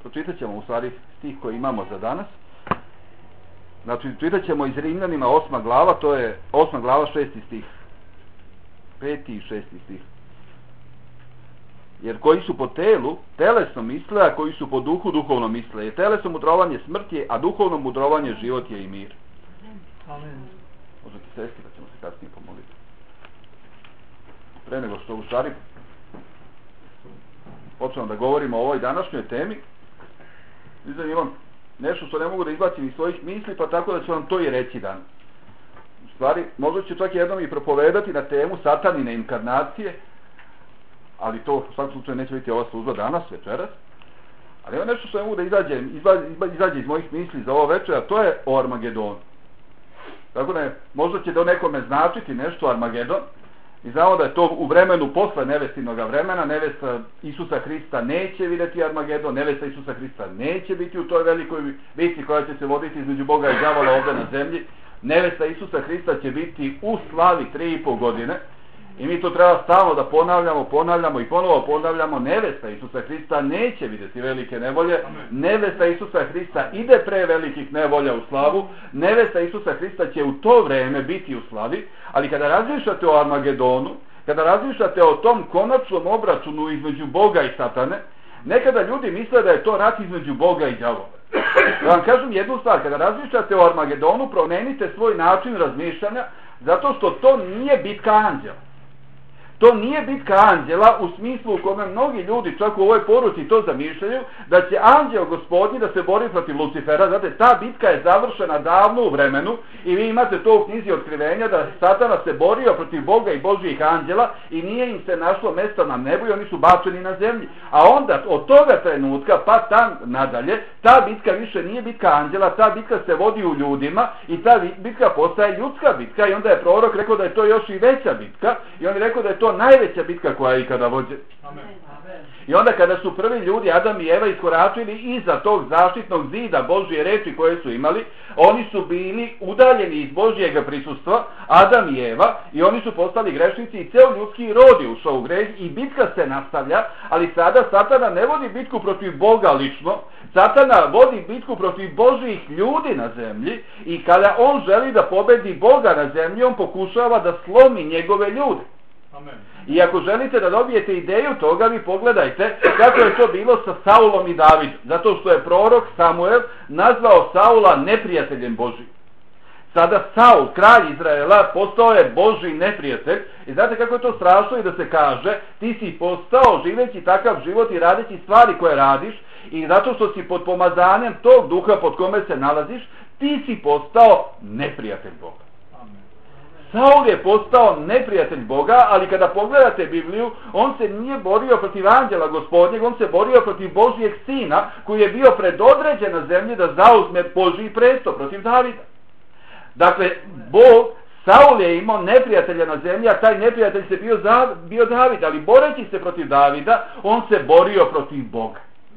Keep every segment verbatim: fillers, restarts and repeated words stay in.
pročitat ćemo u stvari stih koji imamo za danas. Znači, čitat ćemo iz Rimljanima osma glava, to je osma glava šesti stih. Peti i šesti stih. Jer koji su po telu, telesno misle, a koji su po duhu, duhovno misle. Jer telesno mudrovanje smrt je, a duhovno mudrovanje život je i mir. Amen. Možete sesti, da ćemo se kasnije pomoliti. Pre nego što u stvari počnemo da govorimo o ovoj današnjoj temi, mislim imam nešto što ne mogu da izbacim iz svojih misli, pa tako da ću vam to i reći danas. U stvari, možda ću čak jednom i propovedati na temu satanine inkarnacije, ali to u svakom slučaju neće biti ova služba danas, večeras. Ali ima nešto što ne mogu da izađe, izađe iz mojih misli za ovo večer, a to je o Armagedonu. Tako da je, možda će do nekome značiti nešto Armagedon, i znamo da je to u vremenu posle nevestinog vremena, nevesta Isusa Hrista neće vidjeti Armagedon, nevesta Isusa Hrista neće biti u toj velikoj bitci koja će se voditi između Boga i đavola ovdje na zemlji. Nevesta Isusa Hrista će biti u slavi tri i pol godine i mi to treba stalno da ponavljamo, ponavljamo i ponovo ponavljamo. Nevesta Isusa Hrista neće vidjeti velike nevolje, nevesta Isusa Hrista ide pre velikih nevolja u slavu, nevesta Isusa Hrista će u to vreme biti u slavi, ali kada razmišljate o Armagedonu, kada razmišljate o tom konačnom obračunu između Boga i Satane, nekada ljudi misle da je to rat između Boga i đavola. Da vam kažem jednu stvar, kada razmišljate o Armagedonu, promenite svoj način razmišljanja, zato što to nije bitka anđela. To nije bitka anđela u smislu u kome mnogi ljudi čak u ovoj poruci to zamišljaju, da će anđeo gospodnji da se bori protiv Lucifera. Znate, ta bitka je završena davno u vremenu i vi imate to u knjizi Otkrivenja da Satana se borio protiv Boga i Božjih anđela i nije im se našlo mesta na nebu i oni su bačeni na zemlji. A onda od toga trenutka pa tam nadalje, ta bitka više nije bitka anđela, ta bitka se vodi u ljudima i ta bitka postaje ljudska bitka i onda je prorok rekao da je to još i veća bitka i on je rekao da je to najveća bitka koja je ikada vođena. Amen. I onda kada su prvi ljudi, Adam i Eva, iskoračili iza tog zaštitnog zida Božje reči koje su imali, oni su bili udaljeni iz Božjega prisustva, Adam i Eva, i oni su postali grešnici i ceo ljudski rod je ušao u greh i bitka se nastavlja, ali sada Satana ne vodi bitku protiv Boga lično, Satana vodi bitku protiv Božjih ljudi na zemlji i kada on želi da pobedi Boga na zemlji, on pokušava da slomi njegove ljude. Amen. I ako želite da dobijete ideju toga, vi pogledajte kako je to bilo sa Saulom i Davidom. Zato što je prorok Samuel nazvao Saula neprijateljem Božijim. Sada Saul, kralj Izraela, postao je Božji neprijatelj. I znate kako je to strašno i da se kaže, ti si postao živeći takav život i radeći stvari koje radiš i zato što si pod pomazanjem tog duha pod kome se nalaziš, ti si postao neprijatelj Boga. Saul je postao neprijatelj Boga, ali kada pogledate Bibliju, on se nije borio protiv anđela gospodnjeg, on se borio protiv Božjeg sina, koji je bio predodređen na zemlji da zauzme Božji presto protiv Davida. Dakle, Bog, Saul je imao neprijatelja na zemlji, a taj neprijatelj se bio, za, bio David, ali boreći se protiv Davida, on se borio protiv Boga.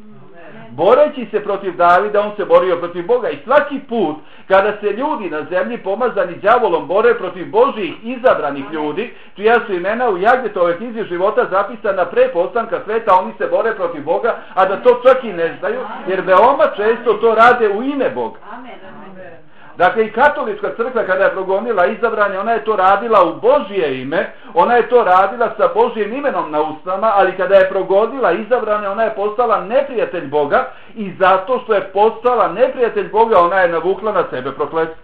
Boreći se protiv Davida, on se borio protiv Boga i svaki put kada se ljudi na zemlji pomazani đavolom bore protiv Božjih izabranih ljudi, čija su imena u Jagvetove knjizi života zapisana pre postanka sveta, oni se bore protiv Boga, a da to čak i ne znaju, jer veoma često to rade u ime Boga. Dakle, i katolička crkva kada je progonila izabranje, ona je to radila u Božje ime, ona je to radila sa Božjim imenom na usnama, ali kada je progonila izabranje, ona je postala neprijatelj Boga i zato što je postala neprijatelj Boga, ona je navukla na sebe prokletstvo.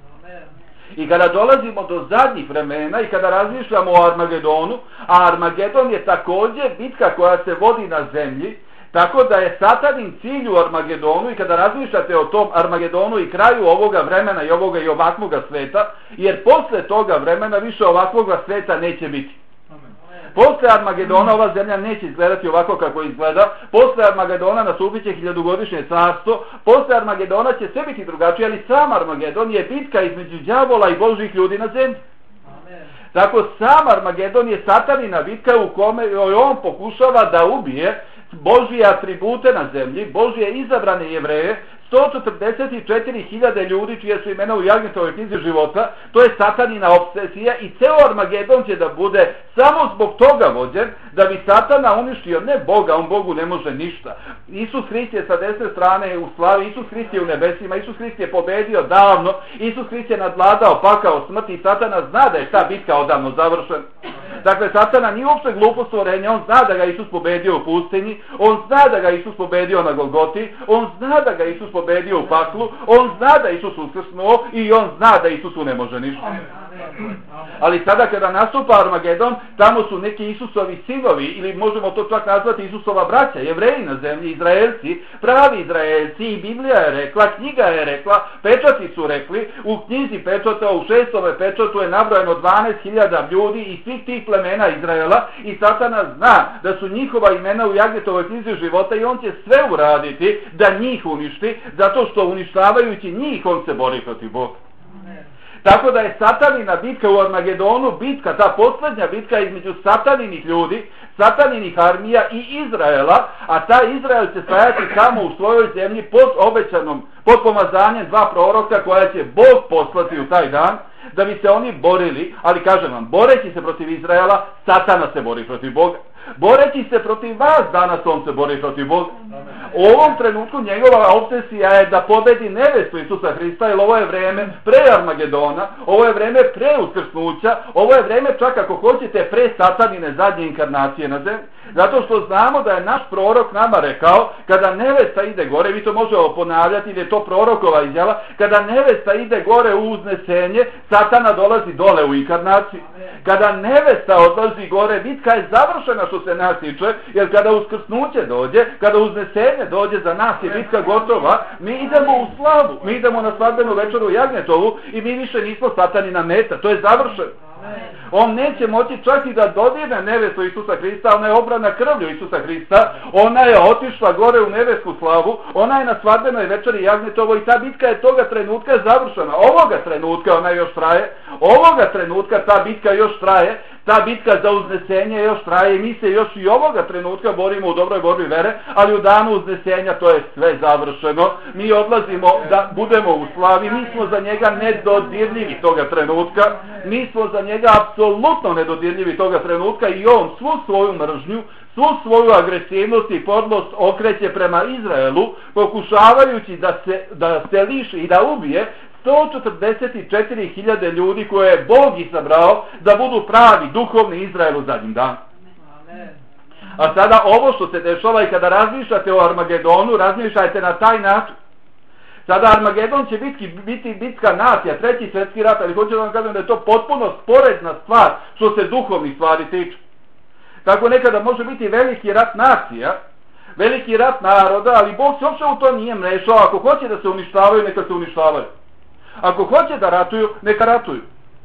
I kada dolazimo do zadnjih vremena i kada razmišljamo o Armagedonu, a Armagedon je također bitka koja se vodi na zemlji, tako da je Satanin cilj u Armagedonu i kada razmišljate o tom Armagedonu i kraju ovoga vremena i ovoga i ovakvoga sveta, jer posle toga vremena više ovakvoga sveta neće biti. Posle Armagedona ova zemlja neće izgledati ovako kako izgleda, posle Armagedona nastupit će hiljadugodišnje carstvo, posle Armagedona će sve biti drugačije, ali sam Armagedon je bitka između đavola i Božjih ljudi na zemlji. Tako sam Armagedon je Satanina bitka u kome on pokušava da ubije Božje atribute na zemlji, Božje izabrane Jevreje, sto četrdeset četiri hiljade ljudi čije su imena u Jagnetovoj knjizi života, to je satanina obsesija i ceo Armagedon će da bude samo zbog toga vođen, da bi Satana uništio ne Boga, on Bogu ne može ništa. Isus Hrist je sa desne strane u slavi, Isus Hrist je u nebesima, Isus Hrist je pobedio davno, Isus Hrist je nadvladao pakao smrti i Satana zna da je ta bitka odavno završena. Dakle, Satana nije uopšte glupo stvorenje, on zna da ga Isus pobedio u pustinji, on zna da ga Isus pobedio na Golgoti, on zna da ga Isus pobedio u paklu, on zna da Isus uskrsnuo i on zna da Isusu ne može ništa. Ali sada kada nastupa Armagedon, tamo su neki Isusovi sinovi, ili možemo to čak nazvati Isusova braća, Jevreji na zemlji, Izraelci, pravi Izraelci, i Biblija je rekla, knjiga je rekla, pečati su rekli, u knjizi pečata, u šestome pečatu je nabrojeno dvanaest hiljada ljudi i svih tih plemena Izraela i Satana zna da su njihova imena u Jagnetovoj knjizi života i on će sve uraditi da njih uništi, zato što uništavajući njih on se bori protiv Boga. Tako da je satanina bitka u Armagedonu, bitka, ta posljednja bitka između sataninih ljudi, sataninih armija i Izraela, a ta Izrael će stajati tamo u svojoj zemlji pod obećanom, pod pomazanjem dva proroka koja će Bog poslati u taj dan, da bi se oni borili, ali kažem vam, boreći se protiv Izraela, Satana se bori protiv Boga. Boreći se protiv vas, danas on se bori protiv Boga. U ovom trenutku njegova obsesija je da pobedi nevestu Isusa Hrista, jer ovo je vreme pre Armagedona, ovo je vreme pre uskrsnuća, ovo je vreme čak ako hoćete pre satanine zadnje inkarnacije na zemlji. Zato što znamo da je naš prorok nama rekao, kada nevesta ide gore, vi to možemo ponavljati, jer je to prorokova izjava, kada nevesta ide gore u uznesenje, Satana dolazi dole u inkarnaciju. Kada nevesta odlazi gore, bitka je završena što se nas tiče, jer kada uskrsnuće dođe, kada uznesenje dođe, za nas je bitka gotova, mi idemo u slavu, mi idemo na svadbenu večeru u Jagnjetovu i mi više nismo satanina meta, to je završeno. On neće moći čak i da dodirne nevestu Isusa Hrista, ona je obrana krvlju Isusa Hrista, ona je otišla gore u nebesku slavu, ona je na svadbenoj večeri Jagnjetovo i ta bitka je toga trenutka završena. Ovoga trenutka ona još traje, ovoga trenutka ta bitka još traje, ta bitka za uznesenje još traje i mi se još i ovoga trenutka borimo u dobroj borbi vere, ali u danu uznesenja to je sve završeno. Mi odlazimo da budemo u slavi, mi smo za njega nedodirljivi toga trenutka, mi smo za njega apsolutno nedodirljivi toga trenutka i on svu svoju mržnju, svu svoju agresivnost i podlost okreće prema Izraelu, pokušavajući da se, da se liši i da ubije sto četrdeset četiri hiljade ljudi koje je Bog izabrao da budu pravi duhovni Izrael u zadnjim danu. A sada ovo što se dešava i kada razmišljate o Armagedonu, razmišljajte na taj način. Sada Armagedon će biti, biti bitka nacija, treći svjetski rat, ali hoću da vam kažem da je to potpuno sporedna stvar što se duhovnih stvari tiče. Tako nekada može biti veliki rat nacija, veliki rat naroda, ali Bog se uopšte u to nije mešao. Ako hoće da se uništavaju, neka se uništavaju. Ako hoće da ratuju, neka ratuju.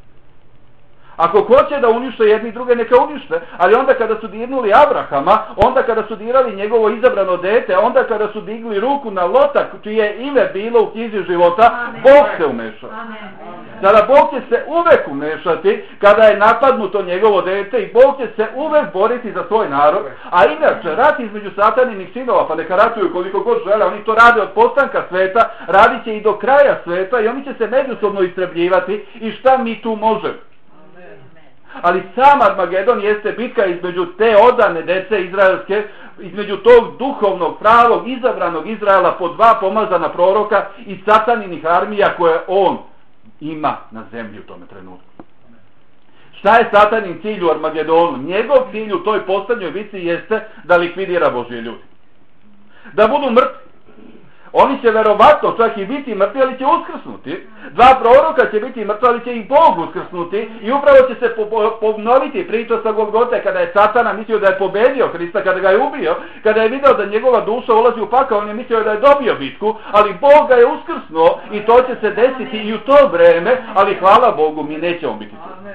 Ako hoće da unište jedni druge, neka unište. Ali onda kada su dirnuli Abrahama, onda kada su dirali njegovo izabrano dete, onda kada su digli ruku na Lota, čije ime bilo u knjizi života, Amen. Bog se umešao. Sada Bog će se uvek umešati kada je napadnuto njegovo dete i Bog će se uvek boriti za svoj narod. A inače, rat između sataninih sinova, pa neka ratuju koliko god žele, oni to rade od postanka sveta, radit će i do kraja sveta i oni će se međusobno istrebljivati i šta mi tu možemo. Ali sam Armagedon jeste bitka između te odane dece izraelske, između tog duhovnog, pravog, izabranog Izraela po dva pomazana proroka i sataninih armija koje on ima na zemlji u tome trenutku. Šta je satanin cilj u Armagedonu? Njegov cilj u toj posljednjoj bitci jeste da likvidira Božje ljudi. Da budu mrtvi. Oni će verovatno čak i biti mrtvi, ali će uskrsnuti. Dva proroka će biti mrtvi, ali će i Bog uskrsnuti. I upravo će se ponoviti priča sa Golgote kada je Satana mislio da je pobedio Hrista, kada ga je ubio, kada je video da njegova duša ulazi u pakao, on je mislio da je dobio bitku, ali Bog ga je uskrsnuo i to će se desiti i u to vreme, ali hvala Bogu, mi nećemo biti tu.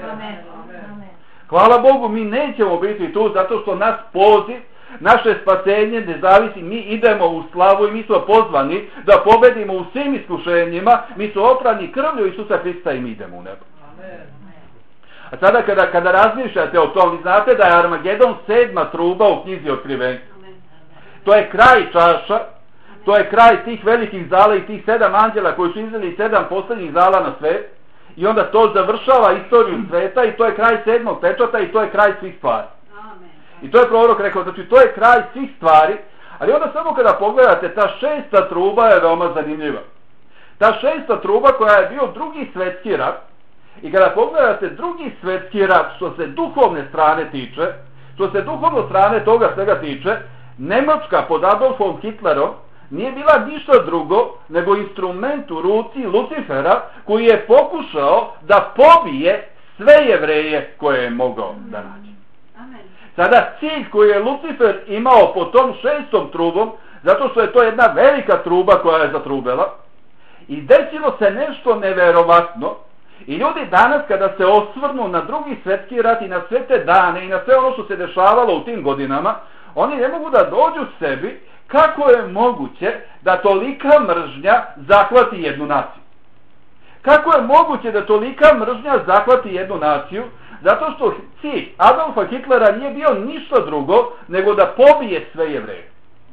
Hvala Bogu, mi nećemo biti tu zato što nas poziv, naše spasenje ne zavisi, mi idemo u slavu i mi smo pozvani da pobedimo u svim iskušenjima, mi smo oprani krvlju Isusa Hrista i mi idemo u nebo. A sada kada, kada razmišljate o tom, vi znate da je Armagedon sedma truba u knjizi Otkrivenja. To je kraj čaša, to je kraj tih velikih zala i tih sedam anđela koji su izveli sedam posljednjih zala na svet. I onda to završava istoriju sveta i to je kraj sedmog pečata i to je kraj svih stvari. I to je prorok rekao, znači to je kraj svih stvari, ali onda samo kada pogledate, ta šesta truba je veoma zanimljiva. Ta šesta truba koja je bio drugi svjetski rat, i kada pogledate drugi svjetski rat što se duhovne strane tiče, što se duhovne strane toga svega tiče, Nemačka pod Adolfom Hitlerom nije bila ništa drugo nego instrument u ruci Lucifera koji je pokušao da pobije sve Jevreje koje je mogao da nađe. Sada cilj koji je Lucifer imao po tom šestom trubom, zato što je to jedna velika truba koja je zatrubela, i desilo se nešto neverovatno, i ljudi danas kada se osvrnu na drugi svjetski rat i na sve te dane i na sve ono što se dešavalo u tim godinama, oni ne mogu da dođu sebi kako je moguće da tolika mržnja zahvati jednu naciju. Kako je moguće da tolika mržnja zahvati jednu naciju? Zato što cilj Adolfa Hitlera nije bio ništa drugo nego da pobije sve Jevreje.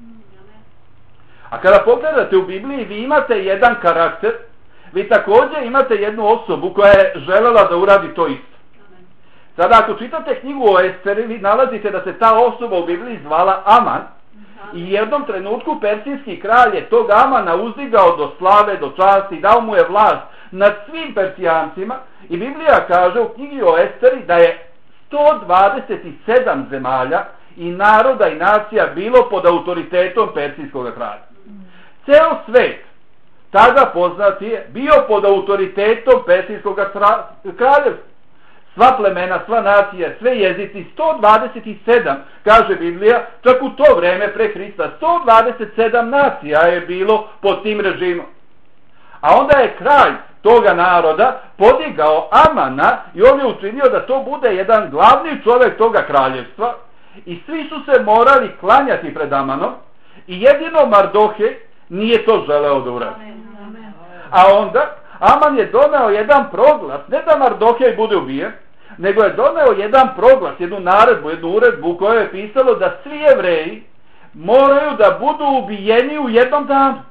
A kada pogledate u Bibliji, vi imate jedan karakter, vi također imate jednu osobu koja je želela da uradi to isto. Sada ako čitate knjigu o Esteri, vi nalazite da se ta osoba u Bibliji zvala Aman, i jednom trenutku persijski kralj je tog Amana uzdigao do slave, do časti, dao mu je vlast nad svim Persijancima, i Biblija kaže u knjigi o Esteri da je sto dvadeset sedam zemalja i naroda i nacija bilo pod autoritetom persijskog kralja. Ceo svet, tada poznati je, bio pod autoritetom persijskog kraljevstva. Sva plemena, sva nacije, sve jezici, sto dvadeset sedam, kaže Biblija, čak u to vreme pre Hrista, sto dvadeset sedam nacija je bilo pod tim režimom. A onda je kralj toga naroda podigao Amana i on je učinio da to bude jedan glavni čovjek toga kraljevstva i svi su se morali klanjati pred Amanom i jedino Mardohe nije to želeo da uradi. A onda Aman je doneo jedan proglas, ne da Mardohej bude ubijen, nego je doneo jedan proglas, jednu naredbu, jednu uredbu u kojoj je pisalo da svi Jevreji moraju da budu ubijeni u jednom danu.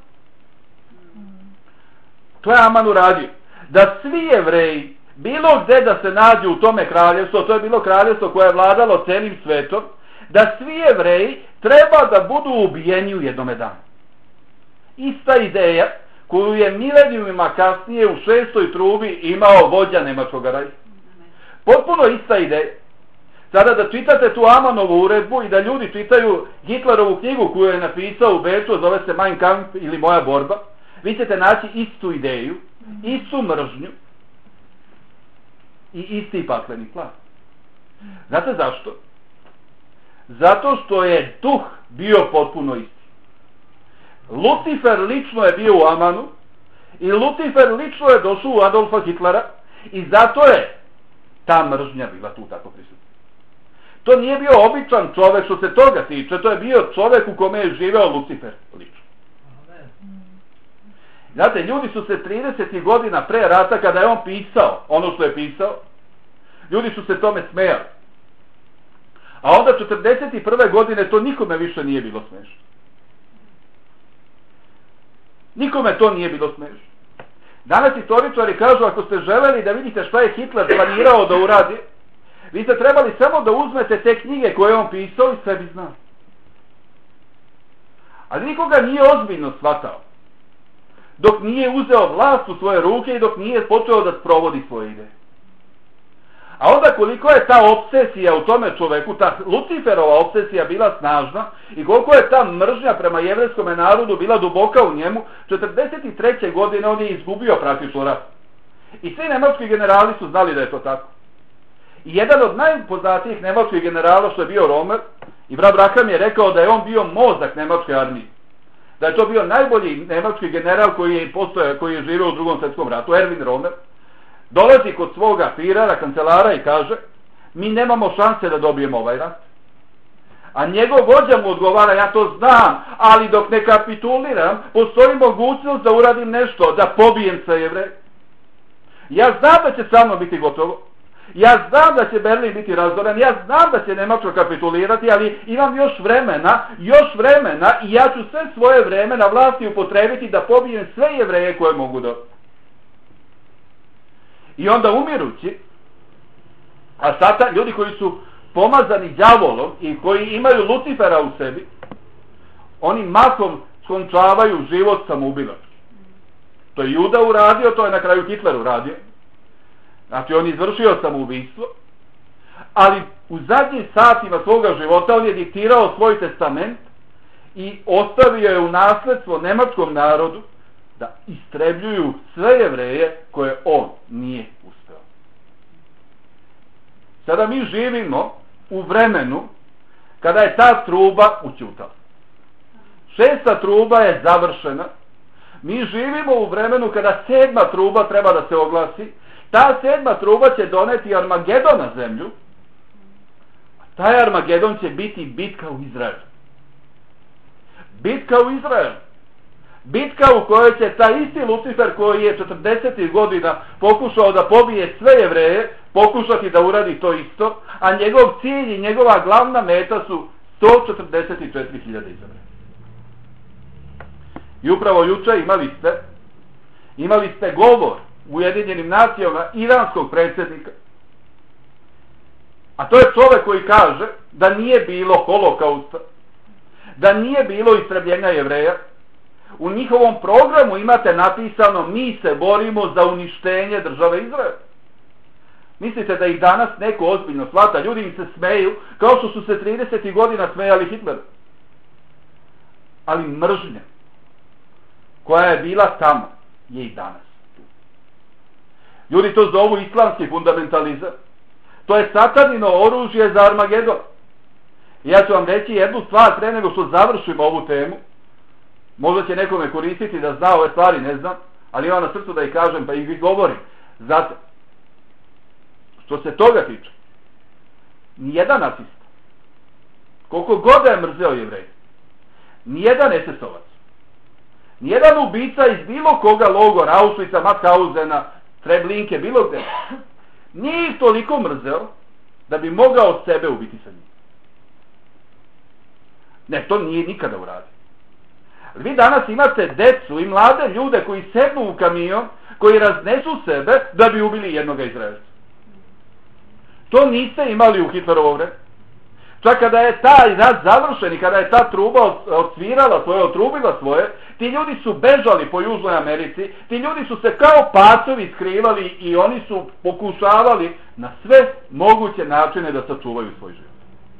To je Aman uradio. Da svi Jevreji, bilo gde da se nađu u tome kraljevstvu, to je bilo kraljevstvo koje je vladalo celim svetom, da svi Jevreji treba da budu ubijeni u jednome danu. Ista ideja koju je milenijumima kasnije u šestoj trubi imao vođa nemačkog rajha. Potpuno ista ideja. Sada da čitate tu Amanovu uredbu i da ljudi čitaju Hitlerovu knjigu koju je napisao u Beču, zove se Mein Kampf ili Moja borba, vi ćete naći istu ideju, istu mržnju i isti pakleni plan. Znate zašto? Zato što je duh bio potpuno isti. Lucifer lično je bio u Amanu i Lucifer lično je došao u Adolfa Hitlera i zato je ta mržnja bila tu tako prisutna. To nije bio običan čovjek što se toga tiče, to je bio čovjek u kome je živeo Lucifer lično. Znate, ljudi su se trideset godina pre rata, kada je on pisao ono što je pisao, ljudi su se tome smejali. A onda četrdeset prve godine to nikome više nije bilo smešno. Nikome to nije bilo smešno. Danas istoričari kažu, ako ste želeli da vidite šta je Hitler planirao da uradi, vi ste trebali samo da uzmete te knjige koje je on pisao i sve bi znali. Ali nikoga nije ozbiljno shvatao dok nije uzeo vlast u svoje ruke i dok nije počeo da sprovodi svoje ideje. A onda koliko je ta obsesija u tome čoveku, ta Luciferova obsesija bila snažna i koliko je ta mržnja prema jevrejskom narodu bila duboka u njemu, četrdeset treće godine on je izgubio praktično rat. I svi nemački generali su znali da je to tako. I jedan od najpoznatijih nemačkih generala što je bio Rommel, i brat Braham je rekao da je on bio mozak nemačke armije. Da je to bio najbolji nemački general koji je postoje, koji je živio u drugom svjetskom ratu, Erwin Rommel. Dolazi kod svoga firera, kancelara i kaže, mi nemamo šanse da dobijemo ovaj rat. A njegov vođa mu odgovara, ja to znam, ali dok ne kapituliram, postoji mogućnost da uradim nešto, da pobijem sa Jevreje. Ja znam da će sa mnom biti gotovo. Ja znam da će Berlin biti razoren, ja znam da će Njemačka kapitulirati, ali imam još vremena, još vremena i ja ću sve svoje vreme na vlasti upotrebiti da pobijem sve Jevreje koje mogu da... I onda umirući, a satan, ljudi koji su pomazani đavolom i koji imaju Lucifera u sebi, oni mahom skončavaju život samoubilački. To je Juda uradio, to je na kraju Hitler uradio. Znači on izvršio samoubistvo, ali u zadnjim satima svoga života on je diktirao svoj testament i ostavio je u nasledstvo nemačkom narodu da istrebljuju sve Jevreje koje on nije uspeo. Sada mi živimo u vremenu kada je ta truba ućutala. Šesta truba je završena. Mi živimo u vremenu kada sedma truba treba da se oglasi. Ta sedma truba će doneti Armagedon na zemlju. A taj Armagedon će biti bitka u Izraelu. Bitka u Izraelu. Bitka u kojoj će taj isti Lucifer koji je četrdesetih godina pokušao da pobije sve Jevreje, pokušati da uradi to isto, a njegov cilj i njegova glavna meta su sto četrdeset četiri hiljade Izraela. I upravo juče imali ste, imali ste govor u Ujedinjenim nacijama iranskog predsjednika. A to je čovjek koji kaže da nije bilo holokausta, da nije bilo istrebljenja Jevreja. U njihovom programu imate napisano mi se borimo za uništenje države Izrael. Mislite da ih danas neko ozbiljno shvata? Ljudi im se smeju kao što su se tridesetih godina smejali Hitleru. Ali mržnja koja je bila tamo je i danas. Ljudi to zovu islamski fundamentalizam. To je satanino oružje za Armagedon. Ja ću vam reći jednu stvar pre nego što završimo ovu temu. Možda će nekome koristiti da zna ove stvari, ne znam, ali imam na srcu da ih kažem pa ih govorim. Zato, što se toga tiče, nijedan nacista, koliko god je mrzeo Jevreje, nijedan es es ovac, nijedan ubica iz bilo koga logora, Auschwitza, Mauthausena, Treblinke, bilo gde, nije ih toliko mrzeo da bi mogao sebe ubiti sa njim. Ne, to nije nikada uradio. Vi danas imate decu i mlade ljude koji sednu u kamion, koji raznesu sebe da bi ubili jednoga Izraelca. To niste imali u Hitlerovo vreme. Čak kada je taj rat završen i kada je ta truba odsvirala svoje, otrubila svoje, ti ljudi su bežali po Južnoj Americi, ti ljudi su se kao pacovi skrivali i oni su pokušavali na sve moguće načine da sačuvaju svoj život.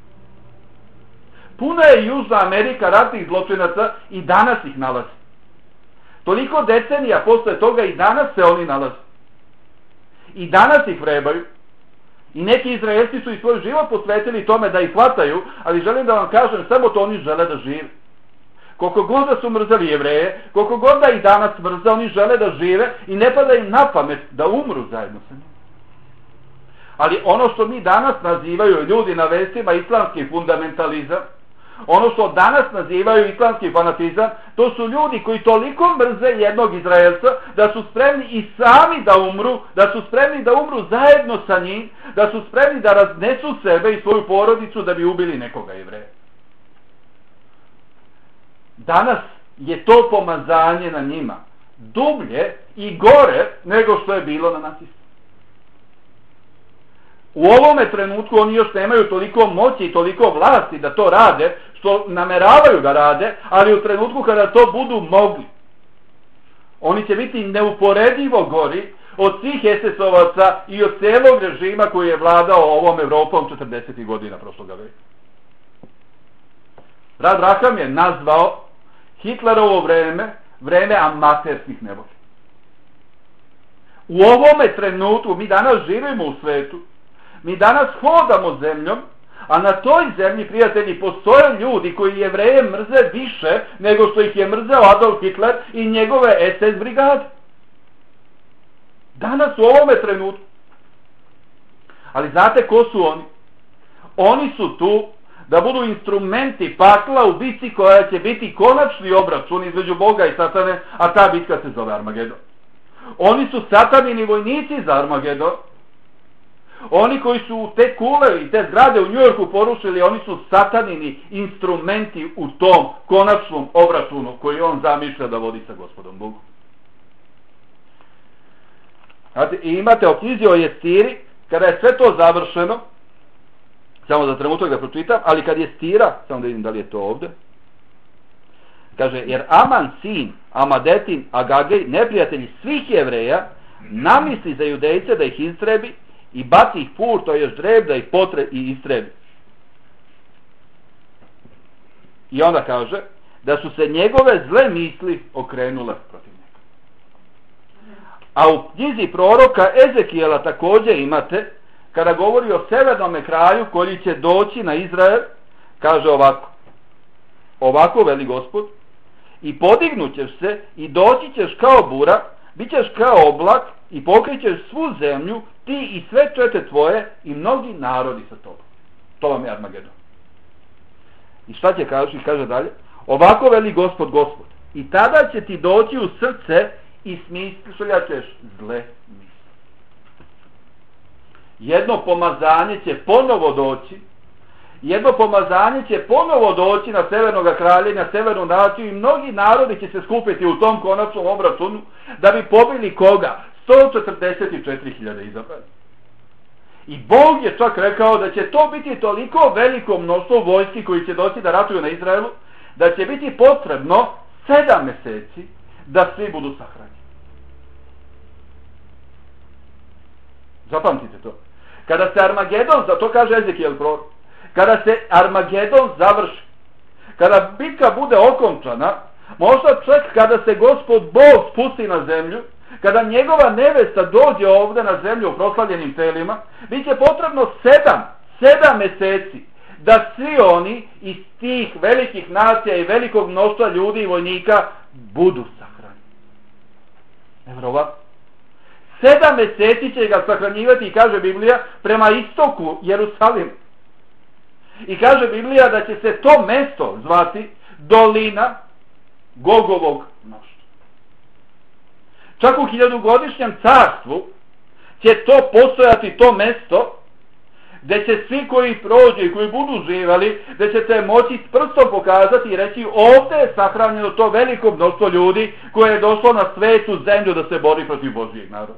Puno je Južna Amerika ratnih zločinaca i danas ih nalazi. Toliko decenija posle toga i danas se oni nalaze. I danas ih vrebaju. I neki Izraelci su i svoj život posvetili tome da ih hvataju, ali želim da vam kažem, samo to oni žele da žive. Koliko god da su mrzeli Jevreje, koliko god da ih danas mrze, oni žele da žive i ne pada im na pamet da umru zajedno sa njim. Ali ono što mi danas nazivaju ljudi na vestima islamski fundamentalizam, ono što danas nazivaju islamski fanatizam, to su ljudi koji toliko mrze jednog Izraelca da su spremni i sami da umru, da su spremni da umru zajedno sa njim, da su spremni da raznesu sebe i svoju porodicu da bi ubili nekoga Jevreja. Danas je to pomazanje na njima dublje i gore nego što je bilo na nacistima. U ovome trenutku oni još nemaju toliko moći i toliko vlasti da to rade, što nameravaju da rade, ali u trenutku kada to budu mogli, oni će biti neuporedivo gori od svih es es ovaca i od celog režima koji je vladao ovom Evropom četrdesetih godina prošloga veka. Rad Raham je nazvao Hitlerovo vreme vreme amaterskih nevolja. U ovome trenutku mi danas živimo u svetu, mi danas hodamo zemljom, a na toj zemlji, prijatelji, postoje ljudi koji Jevreje mrze više nego što ih je mrzeo Adolf Hitler i njegove es es brigade. Danas u ovome trenutku. Ali znate ko su oni? Oni su tu da budu instrumenti pakla u bitci koja će biti konačni obračun između Boga i Satane, a ta bitka se zove Armagedon. Oni su satanini vojnici za Armagedon. Oni koji su te kule i te zgrade u Njujorku porušili, oni su satanini instrumenti u tom konačnom obračunu koji on zamišlja da vodi sa Gospodom Bogom. I imate o knjizi o Estiri, kada je sve to završeno, samo za trenutak da pročitam, ali kad je Estira, samo da vidim da li je to ovdje, kaže, jer Aman sin, Amadetin, Agagej, neprijatelji svih Jevreja, namisli za Judejce da ih istrebi i baci ih pur, to je još ždreb, da ih potre i istrebi. I onda kaže, da su se njegove zle misli okrenule protiv njega. A u knjizi proroka Ezekijela također imate, kada govori o severnome kraju koji će doći na Izrael, kaže ovako, ovako veli Gospod, i podignut ćeš se i doći ćeš kao bura, bit ćeš kao oblak i pokrićeš svu zemlju, ti i sve čete tvoje i mnogi narodi sa tobom. To vam je Armagedon. I šta će kaže? Kaže dalje, ovako veli Gospod, Gospod, i tada će ti doći u srce i smišljat ćeš zle misli. Jedno pomazanje će ponovo doći, jedno pomazanje će ponovo doći na severnog kralja, na severnu naciju i mnogi narodi će se skupiti u tom konačnom obračunu da bi pobili koga? sto četrdeset četiri hiljade izabrani. I Bog je čak rekao da će to biti toliko veliko mnoštvo vojski koji će doći da ratuju na Izraelu, da će biti potrebno sedam mjeseci da svi budu sahranjeni. Zapamtite to. Kada se Armagedon, za to kaže Ezekijel prorok, kada se Armagedon završi, kada bitka bude okončana, možda čak kada se Gospod Bog spusti na zemlju, kada njegova nevesta dođe ovdje na zemlju u proslavljenim telima, bit će potrebno sedam, sedam mjeseci da svi oni iz tih velikih nacija i velikog mnoštva ljudi i vojnika budu sahranjeni. Nevjerovatno. Sedam mjeseci će ga sahranjivati i kaže Biblija prema istoku Jerusalima. I kaže Biblija da će se to mesto zvati dolina Gogovog mnoštva. Čak u hiljadugodišnjem carstvu će to postojati to mesto gdje će svi koji prođu i koji budu živali, gdje ćete moći s prstom pokazati i reći ovdje je sahranjeno to veliko mnoštvo ljudi koje je došlo na svetu zemlju da se bori protiv Božijeg naroda.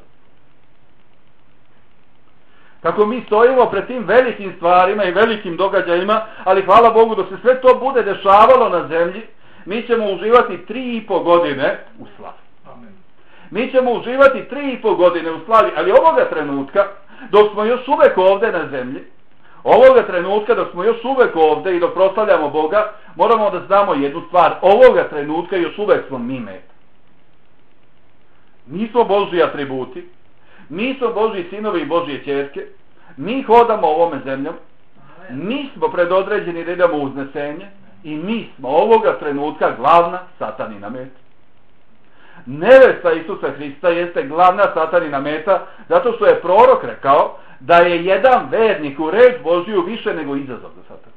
Kako mi stojimo pred tim velikim stvarima i velikim događajima, ali hvala Bogu da se sve to bude dešavalo na zemlji, mi ćemo uživati tri i po godine u slavi. Amen. Mi ćemo uživati tri i po godine u slavi, ali ovoga trenutka, dok smo još uvek ovdje na zemlji, ovoga trenutka dok smo još uvek ovdje i dok proslavljamo Boga, moramo da znamo jednu stvar, ovoga trenutka još uvek smo mi meta. Mi smo Božji atributi, mi smo Božji sinovi i Božje ćerke, mi hodamo ovome zemljom, mi smo predodređeni da idemo u uznesenje i mi smo ovoga trenutka glavna satanina meta. Nevesta Isusa Hrista jeste glavna satanina meta zato što je prorok rekao da je jedan vernik u reč Božju više nego izazov za satana.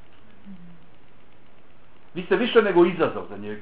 Vi ste više nego izazov za njega.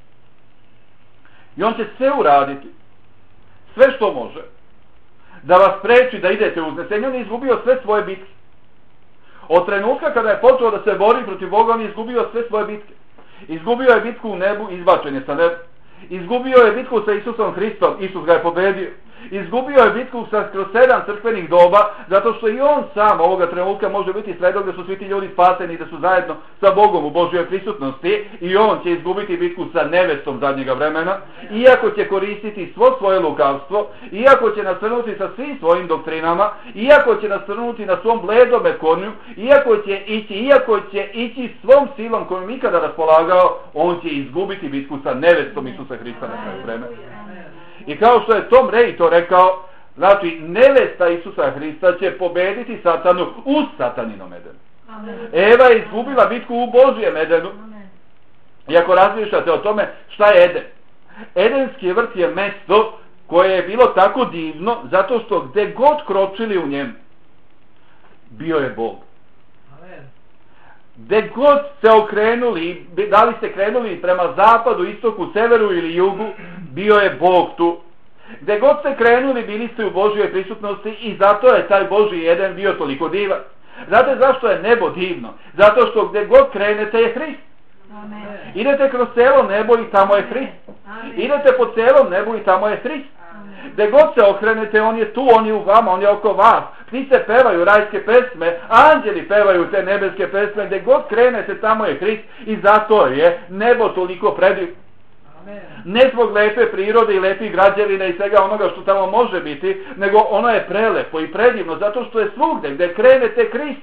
I on će sve uraditi, sve što može, da vas preči da idete u uznesenje. On je izgubio sve svoje bitke. Od trenutka kada je počeo da se bori protiv Boga, on je izgubio sve svoje bitke. Izgubio je bitku u nebu, izbačen je sa neba. Izgubio je bitku sa Isusom Hristom, Isus ga je pobedio. Izgubio je bitku sa kroz sedam crkvenih doba, zato što i on sam ovoga trenutka može biti svedok da su svi ti ljudi spaseni i da su zajedno sa Bogom u Božjoj prisutnosti, i on će izgubiti bitku sa nevestom zadnjega vremena, iako će koristiti svo svoje lukavstvo, iako će nasrnuti sa svim svojim doktrinama, iako će nasrnuti na svom bledome konju, iako će ići, iako će ići svom silom kojom ikada raspolagao, on će izgubiti bitku sa nevestom Isusa Hrista na kraju vremena. I kao što je Tom Rej to rekao, znači nevesta Isusa Hrista će pobediti satanu u sataninom Edenu. Amen. Eva je izgubila bitku u Božjem Edenu. Amen. I ako razmišljate o tome šta je Eden, Edenski vrt je mesto koje je bilo tako divno zato što gde god kročili u njemu bio je Bog. Amen. Gde god se okrenuli, da li ste krenuli prema zapadu, istoku, severu ili jugu, bio je Bog tu. Gde god ste krenuli, bili ste u Božjoj prisutnosti i zato je taj Božji Eden bio toliko divan. Znate zašto je nebo divno? Zato što gde god krenete je Hrist. Amen. Idete kroz celo nebo i tamo je Hrist. Amen. Idete po celom nebu i tamo je Hrist. Gde god se okrenete, on je tu, on je u vama, on je oko vas. Ptice pevaju rajske pesme, anđeli pevaju te nebeske pesme, gde god krenete, tamo je Hrist i zato je nebo toliko predivno. Ne zbog lepe prirode i lepih građevina i svega onoga što tamo može biti, nego ono je prelepo i predivno, zato što je svugde, gde krenete Hrist.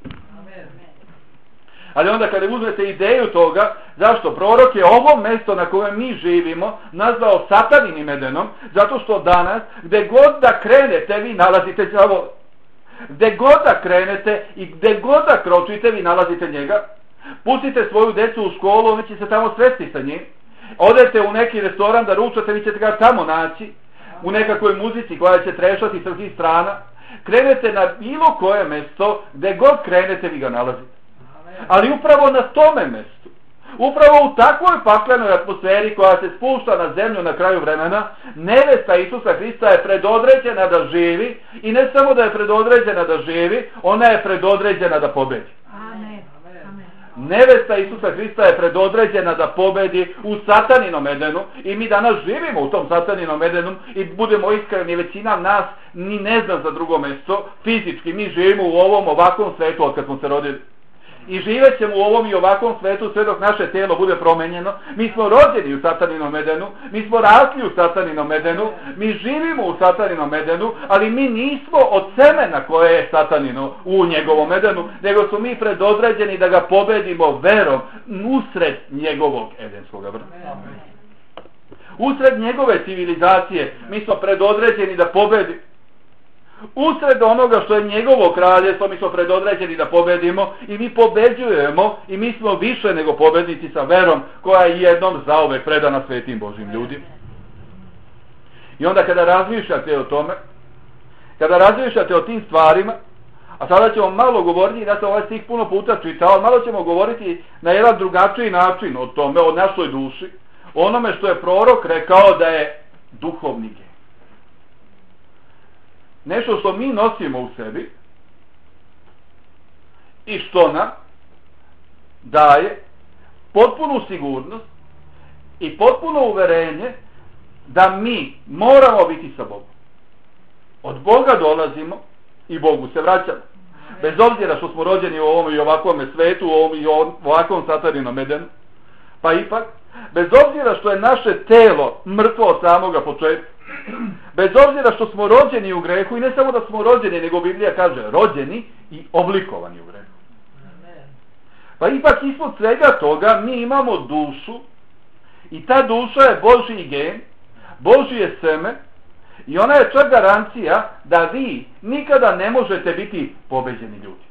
Ali onda kada uzmete ideju toga, zašto prorok je ovo mesto na kojem mi živimo nazvao Sataninim Edenom, zato što danas, gde god da krenete, vi nalazite đavola. Gde god da krenete i gde god da kročite, vi nalazite njega. Pustite svoju decu u školu, oni će se tamo sresti sa njim. Odete u neki restoran da ručate, vi ćete ga tamo naći, u nekakvoj muzici koja će trešati sa svih strana. Krenete na bilo koje mesto, gde god krenete, vi ga nalazite. Ali upravo na tome mestu, upravo u takvoj paklenoj atmosferi koja se spušta na zemlju na kraju vremena, nevesta Isusa Hrista je predodređena da živi i ne samo da je predodređena da živi, ona je predodređena da pobedi. Amen. Amen. Nevesta Isusa Hrista je predodređena da pobedi u Sataninom Edenu i mi danas živimo u tom Sataninom Edenu i budemo iskreni, većina nas ni ne zna za drugo mesto, fizički mi živimo u ovom ovakvom svetu od kad smo se rodili. I živet ćemo u ovom i ovakvom svetu sve dok naše tijelo bude promenjeno. Mi smo rođeni u Sataninom Edenu, mi smo rasli u Sataninom Edenu, mi živimo u Sataninom Edenu, ali mi nismo od semena koje je Satanino u njegovom Edenu, nego smo mi predodređeni da ga pobedimo verom usred njegovog Edenskog vrta. Usred njegove civilizacije mi smo predodređeni da pobedimo. Usred onoga što je njegovo kraljestvo mi smo predodređeni da pobedimo i mi pobeđujemo i mi smo više nego pobednici sa verom koja je jednom zauvek predana svetim Božim ljudima. I onda kada razmišljate o tome, kada razmišljate o tim stvarima, a sada ćemo malo govoriti, da sam ovaj stih puno puta čitao, ali malo ćemo govoriti na jedan drugačiji način o tome, o našoj duši, o onome što je prorok rekao da je duhovni gen. Nešto što mi nosimo u sebi i što nam daje potpunu sigurnost i potpuno uverenje da mi moramo biti sa Bogom. Od Boga dolazimo i Bogu se vraćamo. Bez obzira što smo rođeni u ovom i ovakvom svetu, u ovom i ovakvom Sataninom Edenu, pa ipak, bez obzira što je naše telo mrtvo od samoga početka, bez obzira što smo rođeni u grehu i ne samo da smo rođeni, nego Biblija kaže rođeni i oblikovani u grehu. Pa ipak ispod svega toga mi imamo dušu i ta duša je Božji gen, Božje seme i ona je čak garancija da vi nikada ne možete biti pobeđeni ljudi.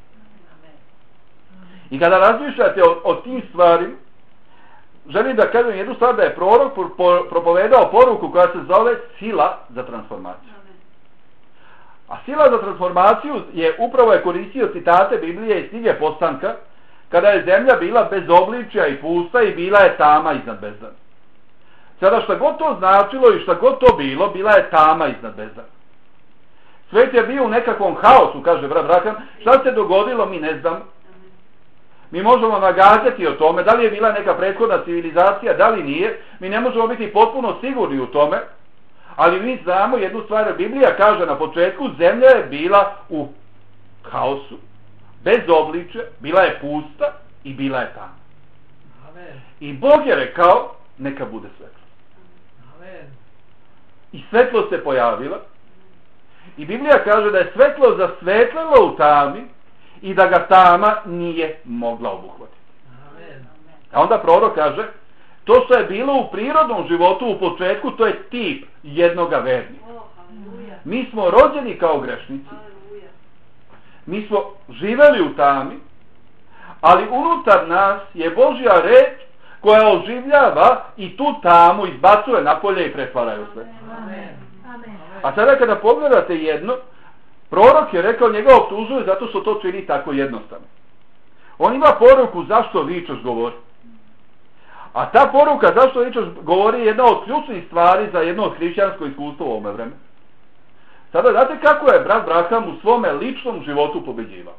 I kada razmišljate o, o tim stvarima, želim da kažem jednu stvar, da je prorok propovedao poruku koja se zove sila za transformaciju. A sila za transformaciju je upravo je koristio citate Biblije iz knjige Postanka, kada je zemlja bila bez obličja i pusta i bila je tama iznad bezdana. Sada šta god to značilo i šta god to bilo, bila je tama iznad bezdana. Svet je bio u nekakvom haosu, kaže brat Rakan. Šta se dogodilo, mi ne znamo. Mi možemo nagađati o tome, da li je bila neka prethodna civilizacija, da li nije. Mi ne možemo biti potpuno sigurni u tome, ali mi znamo jednu stvar. Biblija kaže na početku, zemlja je bila u haosu, bez obličja, bila je pusta i bila je tama. Amen. I Bog je rekao, neka bude svetlo. Amen. I svetlo se pojavilo. I Biblija kaže da je svetlo zasvetlilo u tami i da ga tama nije mogla obuhvatiti. Amen. A onda prorok kaže, to što je bilo u prirodnom životu u početku, to je tip jednoga vernika. Mi smo rođeni kao grešnici. Mi smo živeli u tami, ali unutar nas je Božja reč koja oživljava i tu tamu izbacuje napolje i pretvara ju sve. A sada kada pogledate jedno, prorok je rekao, njega optužuje zato što to čini tako jednostavno. On ima poruku zašto vičeš govori. A ta poruka, zašto vičeš, govori jedna od ključnih stvari za jedno od hrišćansko iskustvo u ovome vremenu. Sada znate kako je brat Braham u svome ličnom životu pobeđivao.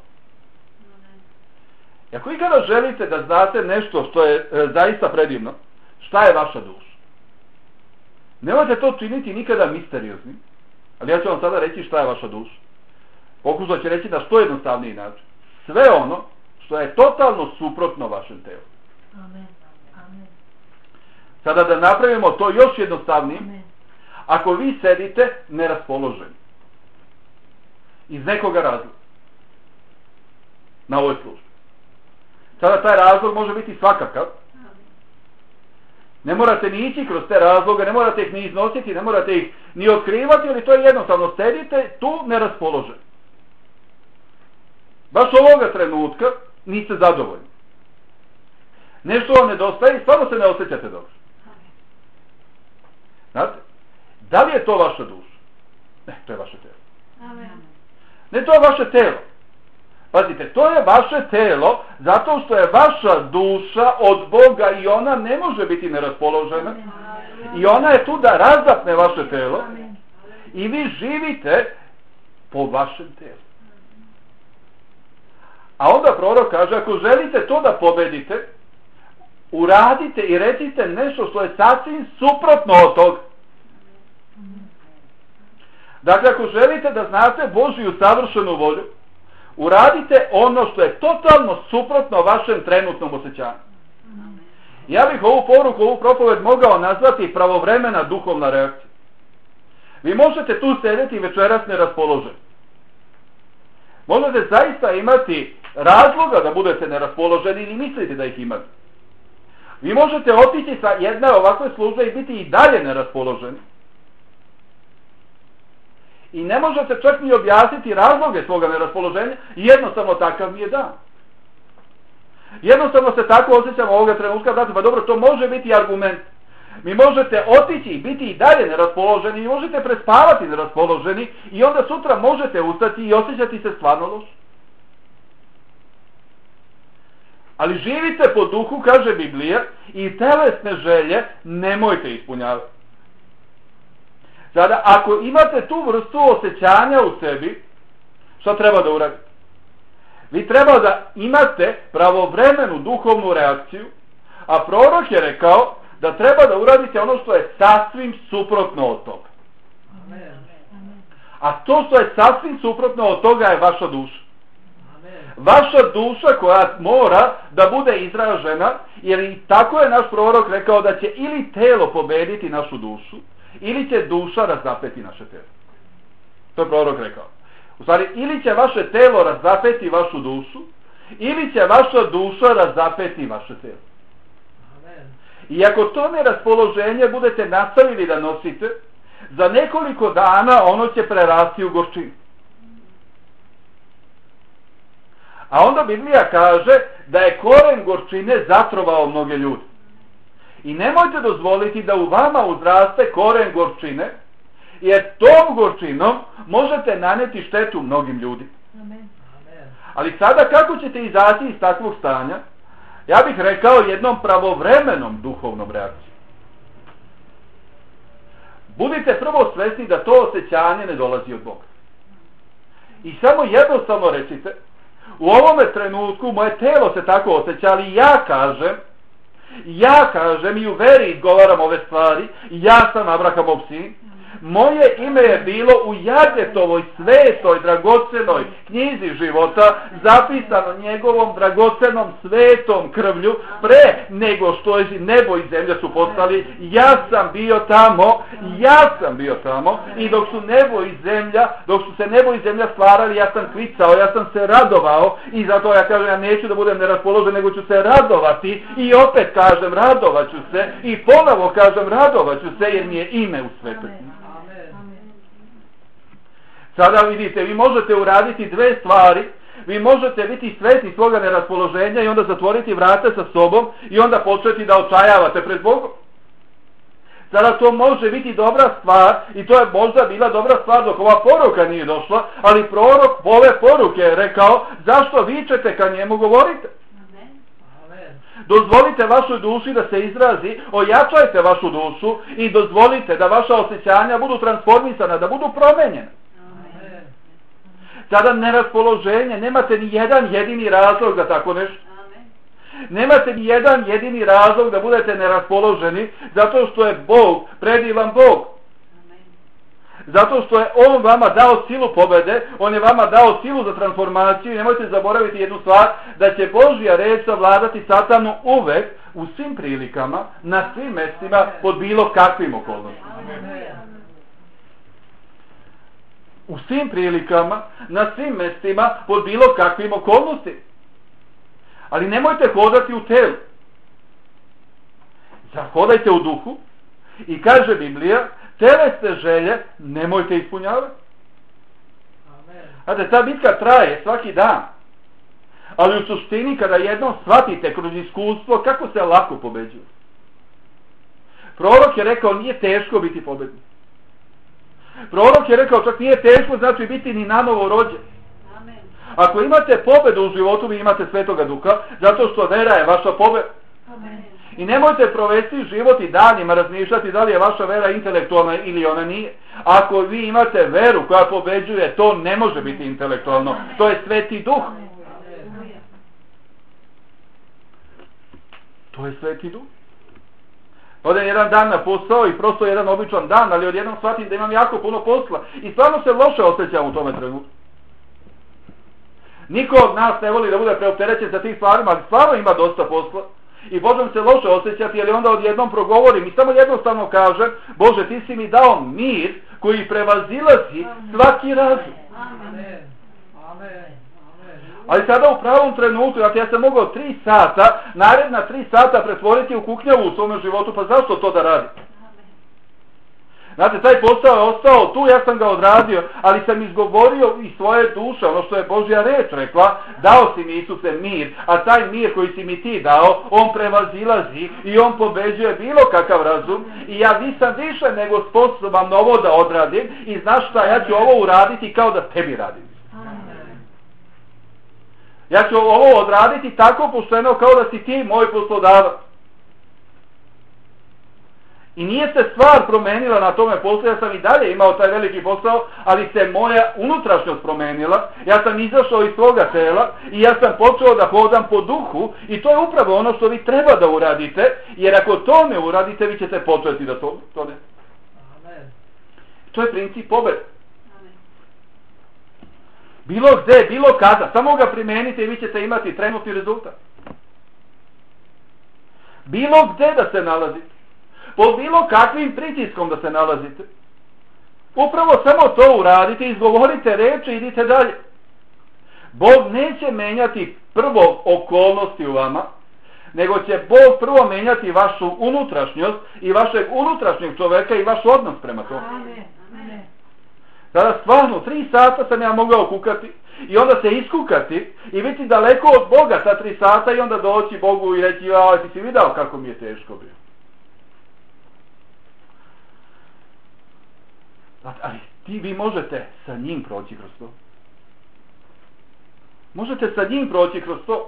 I ako ikada želite da znate nešto što je e, zaista predivno, šta je vaša duša? Nemojte to činiti nikada misterioznim, ali ja ću vam sada reći šta je vaša duša. Pokušat ću reći na što jednostavniji način. Sve ono što je totalno suprotno vašem telu. Amen. Amen. Sada da napravimo to još jednostavnijim, Amen. ako vi sedite neraspoloženi iz nekoga razloga na ovoj službi. Sada taj razlog može biti svakakav. Ne morate ni ići kroz te razloge, ne morate ih ni iznositi, ne morate ih ni otkrivati, ali to je jednostavno, sedite tu neraspoloženi. Baš ovoga trenutka niste zadovoljni. Nešto vam nedostaje i stvarno se ne osjećate dobro. Znate? Da li je to vaša duša? Ne, to je vaše telo. Amen. Ne, to je vaše telo. Pazite, to je vaše telo zato što je vaša duša od Boga i ona ne može biti neraspoložena. Amen. I ona je tu da razapne vaše telo. Amen. I vi živite po vašem telu. A onda prorok kaže, ako želite to da pobedite, uradite i recite nešto što je sasvim suprotno od toga. Dakle, ako želite da znate Božju savršenu volju, uradite ono što je totalno suprotno vašem trenutnom osjećanju. Ja bih ovu poruku, ovu propoved mogao nazvati pravovremena duhovna reakcija. Vi možete tu sedeti večeras neraspoloženi. Možete zaista imati razloga da budete neraspoloženi ili mislite da ih imate. Vi možete otići sa jedne ovakve službe i biti i dalje neraspoloženi. I ne možete čak ni objasniti razloge svoga neraspoloženja, jednostavno takav mi je dan. Jednostavno se tako osjećamo ovoga trenutka, znate, pa dobro, to može biti argument. Mi možete otići i biti i dalje neraspoloženi, i možete prespavati neraspoloženi i onda sutra možete ustati i osjećati se stvarno loše. Ali živite po duhu, kaže Biblija, i telesne želje nemojte ispunjavati. Sada, ako imate tu vrstu osjećanja u sebi, šta treba da uradite? Vi treba da imate pravovremenu duhovnu reakciju, a prorok je rekao da treba da uradite ono što je sasvim suprotno od toga. A to što je sasvim suprotno od toga je vaša duša. Vaša duša koja mora da bude izražena, jer i tako je naš prorok rekao da će ili telo pobediti našu dušu, ili će duša razapeti naše telo. To je prorok rekao. U stvari, ili će vaše telo razapeti vašu dušu, ili će vaša duša razapeti vaše telo. I ako to neraspoloženje budete nastavili da nosite, za nekoliko dana ono će prerasti u gorčinu. A onda Biblija kaže da je koren gorčine zatrovao mnoge ljude. I nemojte dozvoliti da u vama uzraste koren gorčine, jer tom gorčinom možete naneti štetu mnogim ljudima. Amen. Ali sada kako ćete izaći iz takvog stanja? Ja bih rekao jednom pravovremenom duhovnom reakcijom. Budite prvo svesni da to osjećanje ne dolazi od Boga. I samo jednostavno recite, u ovome trenutku moje telo se tako osjeća, ali ja kažem, ja kažem i u veri izgovaram ove stvari, ja sam Abrahamov sin, moje ime je bilo u Jadetovoj svetoj, dragocenoj knjizi života, zapisano njegovom dragocenom svetom krvlju, pre nego što je nebo i zemlja su postali, ja sam bio tamo, ja sam bio tamo, i dok su nebo i zemlja, dok su se nebo i zemlja stvarali, ja sam kvicao, ja sam se radovao, i zato ja kažem, ja neću da budem neraspoložen, nego ću se radovati, i opet kažem, radovat ću se, i ponovo kažem, radovat ću se, jer mi je ime u svetoj knjizi. Sada vidite, vi možete uraditi dve stvari. Vi možete biti svesni svoga neraspoloženja i onda zatvoriti vrata sa sobom i onda početi da očajavate pred Bogom. Sada to može biti dobra stvar i to je možda bila dobra stvar dok ova poruka nije došla, ali prorok ove poruke je rekao, zašto vičete kad njemu govorite? Dozvolite vašoj duši da se izrazi, ojačajte vašu dušu i dozvolite da vaša osjećanja budu transformisana, da budu promenjene. Sada neraspoloženje, nemate ni jedan jedini razlog da tako nešto. Nemate ni jedan jedini razlog da budete neraspoloženi, zato što je Bog predivan Bog. Zato što je On vama dao silu pobjede, On je vama dao silu za transformaciju i nemojte zaboraviti jednu stvar, da će Božja reč savladati Satanu uvek, u svim prilikama, na svim mjestima, pod bilo kakvim okolnostima. U svim prilikama, na svim mjestima, pod bilo kakvim okolnostima. Ali nemojte hodati u telu. Zahodajte u duhu i kaže Biblija, telesne želje nemojte ispunjavati. Znate, ta bitka traje svaki dan. Ali u suštini kada jednom shvatite kroz iskustvo kako se lako pobeđuje. Prorok je rekao nije teško biti pobednik. Prorok je rekao čak nije teško znači biti ni nanovo rođen. Ako imate pobedu u životu, vi imate Svetoga Duha, zato što vera je vaša pobeda. I nemojte provesti život i danima razmišljati da li je vaša vera intelektualna ili ona nije. Ako vi imate veru koja pobeđuje, to ne može biti intelektualno. To je Sveti Duh. To je Sveti Duh. Odem jedan dan na posao i prosto jedan običan dan, ali odjednom shvatim da imam jako puno posla. I stvarno se loše osjećam u tome trenutku. Niko od nas ne voli da bude preopterećen sa tih stvarima, ali stvarno ima dosta posla. I počnem se loše osjećati, jer onda odjednom progovorim i samo jednostavno kažem, Bože, ti si mi dao mir koji prevazilazi svaki razum. Ali sada u pravom trenutku, ja, ja sam mogao tri sata, naredna tri sata pretvoriti u kuknjavu u svome životu, pa zašto to da radim? Znate, taj posao je ostao tu, ja sam ga odradio, ali sam izgovorio iz svoje duše, ono što je Božja reč rekla, dao si mi Isuse mir, a taj mir koji si mi ti dao, on prevazilazi i on pobeđuje bilo kakav razum i ja nisam više nego sposoban ovo da odradim i znaš šta, ja ću ovo uraditi kao da tebi radim. Ja ću ovo odraditi tako pošteno kao da si ti moj poslodavac. I nije se stvar promenila na tome poslu, ja sam i dalje imao taj veliki posao, ali se moja unutrašnjost promenila, ja sam izašao iz svoga tela i ja sam počeo da hodam po duhu i to je upravo ono što vi treba da uradite, jer ako to ne uradite, vi ćete početi da to, to ne. To je princip pobjede. Bilo gde, bilo kada, samo ga primenite i vi ćete imati trenutni rezultat. Bilo gde da se nalazite, pod bilo kakvim pritiskom da se nalazite, upravo samo to uradite, izgovorite reči i idite dalje. Bog neće menjati prvo okolnosti u vama, nego će Bog prvo menjati vašu unutrašnjost i vašeg unutrašnjeg čoveka i vaš odnos prema tomu. Sada stvarno, tri sata sam ja mogao kukati i onda se iskukati i biti daleko od Boga sa tri sata i onda doći Bogu i reći, ja, ti si vidio kako mi je teško bilo. Ali ti vi možete sa njim proći kroz to. Možete sa njim proći kroz to.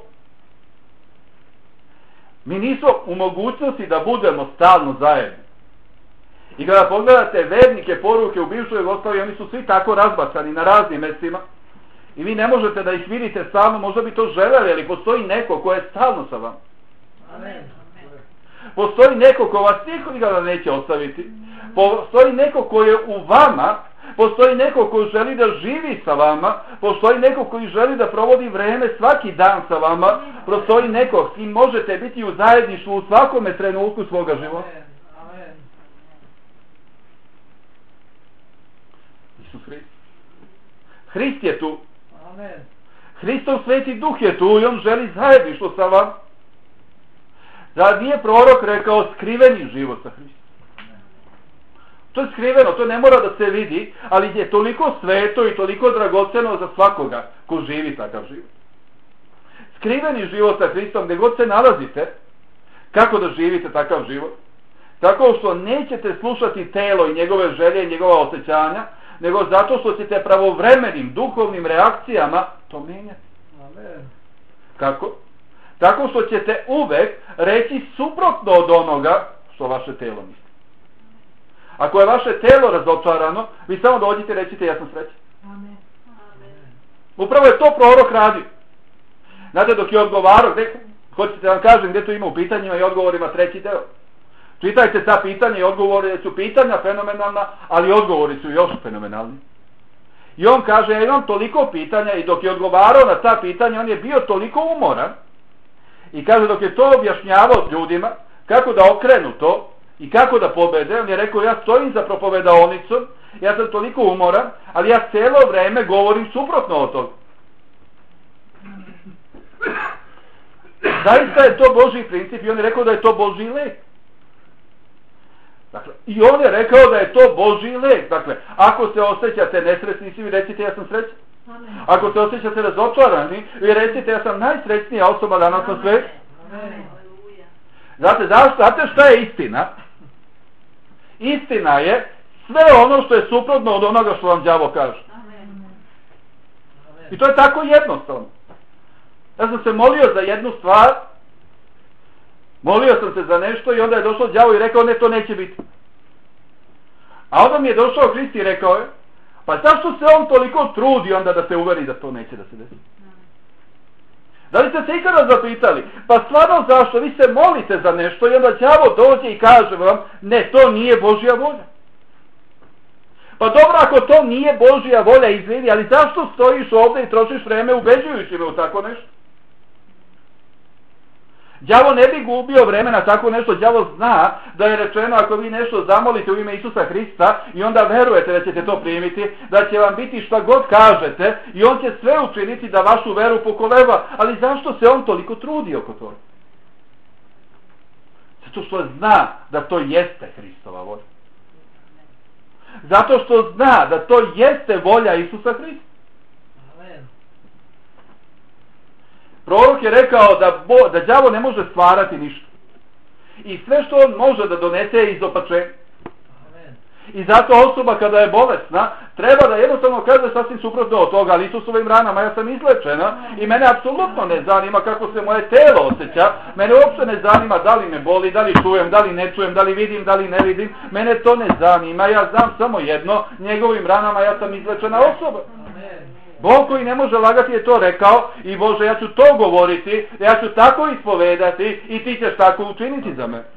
Mi nismo u mogućnosti da budemo stalno zajedno. I kada pogledate vernike poruke u bivšoj Jugoslaviji, oni su svi tako razbacani na raznim mjestima i vi ne možete da ih vidite stalno, možda bi to željeli, ali postoji neko ko je stalno sa vama. Amen. Postoji neko ko vas nikada neće ostaviti. Postoji neko ko je u vama, postoji neko ko želi da živi sa vama, postoji neko koji želi da provodi vreme svaki dan sa vama, postoji neko s kim možete biti u zajedništvu u svakome trenutku svoga života. Isus Hrist. Hrist je tu. Amen. Hristov Sveti Duh je tu i on želi zajedništvo sa vama. Da nije prorok rekao skriveni život sa Hristom. To je skriveno, to ne mora da se vidi, ali je toliko sveto i toliko dragoceno za svakoga ko živi takav život. Skriveni život sa Hristom, gdje god se nalazite, kako da živite takav život? Tako što nećete slušati telo i njegove želje i njegova osjećanja, nego zato što ćete pravovremenim duhovnim reakcijama to menjati. Amen. Kako? Tako što ćete uvek reći suprotno od onoga što vaše telo misli. Ako je vaše telo razočarano, vi samo dođite i recite ja sam srećan. Amen. Upravo je to prorok radio. Znate, dok je odgovarao, gde, hoćete da vam kažem gdje to ima u pitanjima i odgovorima treći deo. Čitajte ta pitanja i odgovori, su pitanja fenomenalna, ali odgovori su još fenomenalni. I on kaže, ja imam toliko pitanja i dok je odgovarao na ta pitanja, on je bio toliko umoran i kaže, dok je to objašnjavao ljudima, kako da okrenu to i kako da pobede, on je rekao, ja stojim za propovedaonicom, ja sam toliko umoran, ali ja cijelo vreme govorim suprotno od toga. Zaista je to Božji princip i on je rekao da je to Božji lek. Dakle, i on je rekao da je to Božji lek. Dakle, ako se osjećate nesretni, vi recite ja sam srećan. Amen. Ako se osjećate razočarani, vi recite ja sam najsrećnija osoba danas na svijetu. Znate, znate šta je istina? Istina je sve ono što je suprotno od onoga što vam đavo kaže. Amen. I to je tako jednostavno. Ja sam se molio za jednu stvar, molio sam se za nešto i onda je došao đavo i rekao ne, to neće biti. A onda mi je došao Hrist i rekao je, pa zašto se on toliko trudi onda da se uveri da to neće da se desi? Da li ste se ikada zapitali? Pa stvarno zašto? Vi se molite za nešto i onda đavo dođe i kaže vam, ne, to nije Božja volja. Pa dobro, ako to nije Božja volja, izvini, ali zašto stojiš ovdje i trošiš vreme ubeđujući me u tako nešto? Đavo ne bi gubio vremena tako nešto, đavo zna da je rečeno ako vi nešto zamolite u ime Isusa Hrista i onda verujete da ćete to primiti, da će vam biti šta god kažete i on će sve učiniti da vašu veru pokoleba, ali zašto se on toliko trudi oko toga? Zato što zna da to jeste Hristova volja. Zato što zna da to jeste volja Isusa Hrista. Prorok je rekao da, bo, da đavo ne može stvarati ništa. I sve što on može da donese je izopačenje. I zato osoba kada je bolesna treba da jednostavno kaže sasvim suprotno od toga, ali Isusovim ranama ja sam izlečena i mene apsolutno ne zanima kako se moje telo osjeća, mene uopšte ne zanima da li me boli, da li čujem, da li ne čujem, da li vidim, da li ne vidim, mene to ne zanima, ja znam samo jedno, njegovim ranama ja sam izlečena osoba. Bog koji ne može lagati je to rekao i Bože ja ću to govoriti, ja ću tako ispovedati i ti ćeš tako učiniti za me.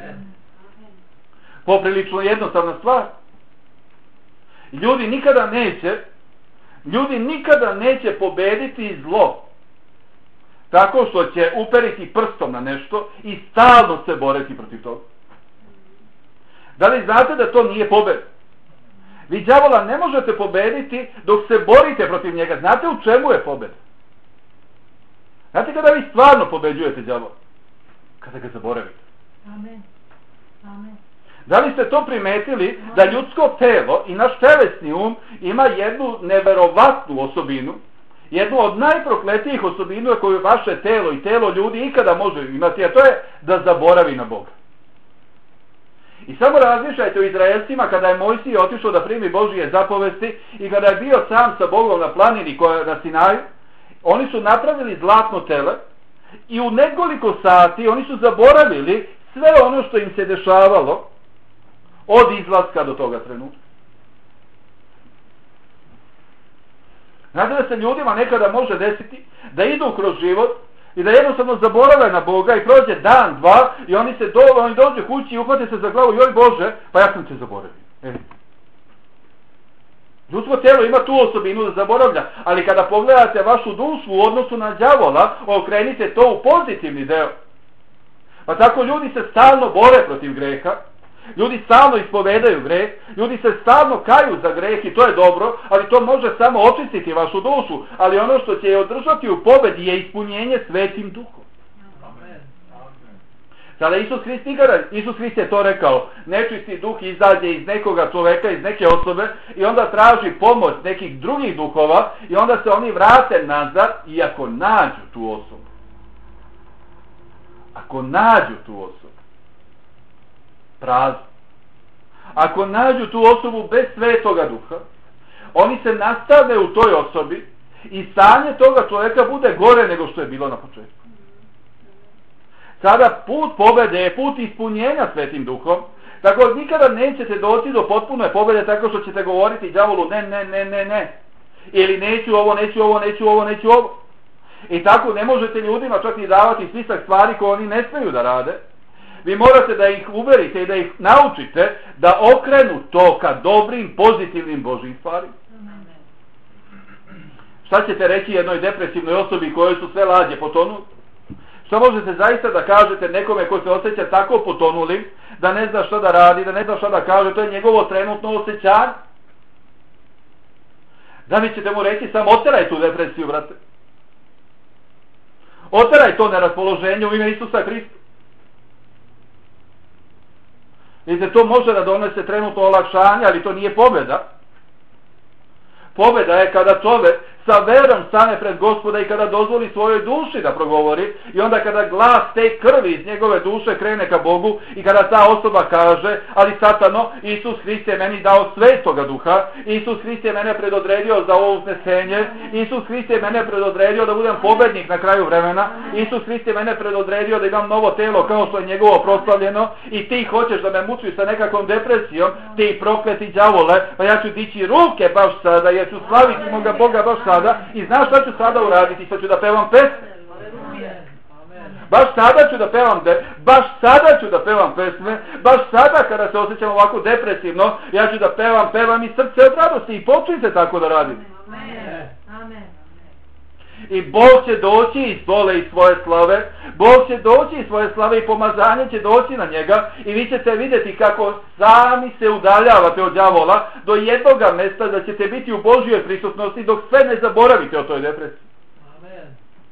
Poprilično jednostavna stvar. Ljudi nikada neće, ljudi nikada neće pobediti zlo tako što će uperiti prstom na nešto i stalno se boriti protiv toga. Da li znate da to nije pobjeda? Vi đavola ne možete pobediti dok se borite protiv njega. Znate u čemu je pobjeda? Znate kada vi stvarno pobeđujete đavola? Kada ga zaboravite. Amen. Amen. Da li ste to primetili da ljudsko telo i naš telesni um ima jednu neverovatnu osobinu, jednu od najprokletijih osobina koju vaše telo i telo ljudi ikada može imati, a to je da zaboravi na Boga. I samo razmišljajte o Izraelcima kada je Mojsije otišao da primi Božije zapovesti i kada je bio sam sa Bogom na planini koja na Sinaju, oni su napravili zlatno tele i u nekoliko sati oni su zaboravili sve ono što im se dešavalo od izlaska do toga trenutka. Znate da se ljudima nekada može desiti da idu kroz život i da jednostavno zaborave na Boga i prođe dan, dva i oni se do, oni dođe kući i uhvate se za glavu, joj Bože, pa ja sam te zaboravio. E. Ljudsko telo ima tu osobinu da zaboravlja, ali kada pogledate vašu dušu u odnosu na đavola, okrenite to u pozitivni deo. Pa tako ljudi se stalno bore protiv greha, ljudi stalno ispovedaju greh, ljudi se stalno kaju za greh i to je dobro, ali to može samo očistiti vašu dušu, ali ono što će je održati u pobedi je ispunjenje Svetim Duhom. Amen. Sada Isus Hrist, Isus Hrist je to rekao, nečisti duh izađe iz nekoga čoveka, iz neke osobe i onda traži pomoć nekih drugih duhova i onda se oni vrate nazad i ako nađu tu osobu, ako nađu tu osobu, prazno. Ako nađu tu osobu bez Svetoga Duha, oni se nastave u toj osobi i stanje toga čovjeka bude gore nego što je bilo na početku. Sada put pobjede je put ispunjenja Svetim Duhom. Tako nikada nećete doći do potpune pobjede tako što ćete govoriti đavolu ne, ne, ne, ne, ne. Ili neću ovo, neću ovo, neću ovo, neću ovo. I tako ne možete ljudima čak ni davati spisak stvari koje oni ne smiju da rade. Vi morate da ih uverite i da ih naučite da okrenu to ka dobrim, pozitivnim Božjim stvarima. Šta ćete reći jednoj depresivnoj osobi kojoj su sve lađe potonuli? Što možete zaista da kažete nekome ko se osjeća tako potonulim, da ne zna šta da radi, da ne zna šta da kaže, to je njegovo trenutno osjećanje? Da li ćete mu reći samo oteraj tu depresiju, brate? Oteraj to neraspoloženje u ime Isusa Hrista. Vidite, to može da donese trenutno olakšanje, ali to nije pobjeda. Pobjeda je kada čovjek sa verom stane pred Gospoda i kada dozvoli svojoj duši da progovori i onda kada glas te krvi iz njegove duše krene ka Bogu i kada ta osoba kaže, ali Satano, Isus Hrist je meni dao Svetoga Duha, Isus Hrist je mene predodredio za ovo uznesenje, Isus Hrist je mene predodredio da budem pobednik na kraju vremena, Isus Hrist je mene predodredio da imam novo telo kao što je njegovo proslavljeno i ti hoćeš da me mučiš sa nekakvom depresijom, ti prokleti đavole, pa ja ću dići ruke baš sada, jer ću slaviti moga Boga baš sada. I znaš šta ću sada uraditi? Sad ću da pevam pesme. Baš sada ću da pevam de, baš sada ću da pevam pesme, baš sada kada se osjećam ovako depresivno, ja ću da pevam, pevam i srce od radosti i počnite tako da radite. Amen. I Bog će doći iz bole i svoje slave, Bog će doći iz svoje slave i pomazanje će doći na njega i vi ćete vidjeti kako sami se udaljavate od đavola do jednoga mjesta da ćete biti u Božjoj prisutnosti dok sve ne zaboravite o toj depresiji. Amen.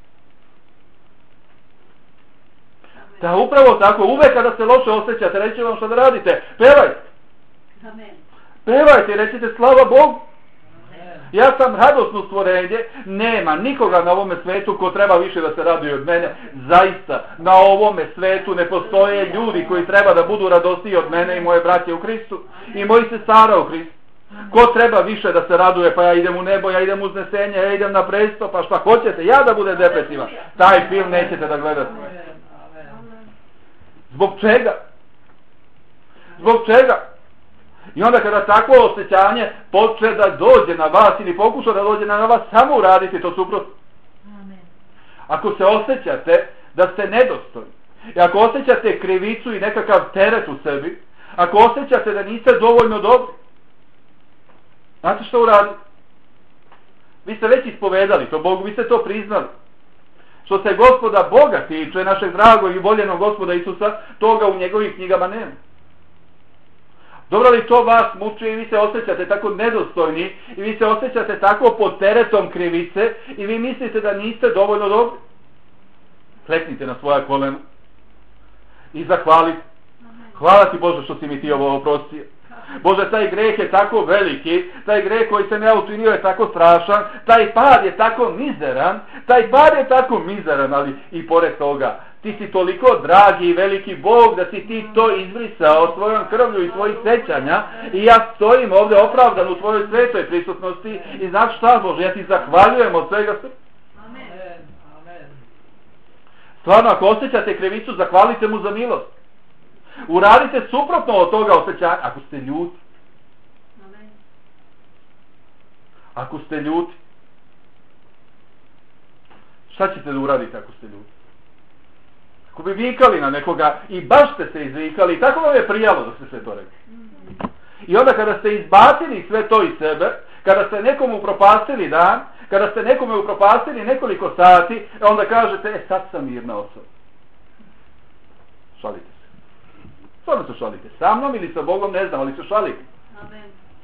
Da upravo tako, uvek kada se loše osjećate, reći vam što da radite, pevajte. Amen. Pevajte i recite slava Bogu. Ja sam radosno stvorenje, nema nikoga na ovome svetu ko treba više da se raduje od mene. Zaista, na ovome svetu ne postoje ljudi koji treba da budu radosniji od mene i moje braće u Hristu i moji sestara u Hristu. Ko treba više da se raduje, pa ja idem u nebo, ja idem u uznesenje, ja idem na presto, pa šta hoćete, ja da budem depresivan. Taj film nećete da gledate. Zbog čega? Zbog čega? I onda kada takvo osjećanje počne da dođe na vas ili pokuša da dođe na vas, samo uradite to suprotno. Ako se osjećate da ste nedostojni, i ako osjećate krivicu i nekakav teret u sebi, ako osjećate da niste dovoljno dobri, znate što uradite? Vi ste već ispovedali to Bogu, vi ste to priznali. Što se Gospoda Boga tiče, našeg dragog i voljenog Gospoda Isusa, toga u njegovim knjigama nema. Dobro li to vas muči i vi se osjećate tako nedostojni i vi se osjećate tako pod teretom krivice i vi mislite da niste dovoljno dobri? Kleknite na svoja kolena i zahvalite. Hvala ti Bože što si mi ti ovo oprostio. Bože, taj greh je tako veliki, taj greh koji sam ja učinio je tako strašan, taj pad je tako mizeran, taj pad je tako mizeran, ali i pored toga, ti si toliko dragi i veliki Bog da si ti to izbrisao svojom krvlju i svojih sećanja i ja stojim ovdje opravdan u tvojoj svetoj prisutnosti i znaš šta Bože, ja ti zahvaljujem od svega srca. Amen. Stvarno, ako osjećate krivicu, zahvalite mu za milost. Uradite suprotno od toga osjećanja. Ako ste ljuti. Amen. Ako ste ljuti. Šta ćete da uradite ako ste ljuti? Ako bi vikali na nekoga i baš ste se izvikali, tako vam je prijalo da ste sve to rekli. I onda kada ste izbacili sve to iz sebe, kada ste nekomu upropastili dan, kada ste nekome upropastili nekoliko sati, onda kažete, e sad sam mirna osoba. Šalite se. Stvarno se šalite. Sa mnom ili sa Bogom ne znam, ali se šalite. Amen.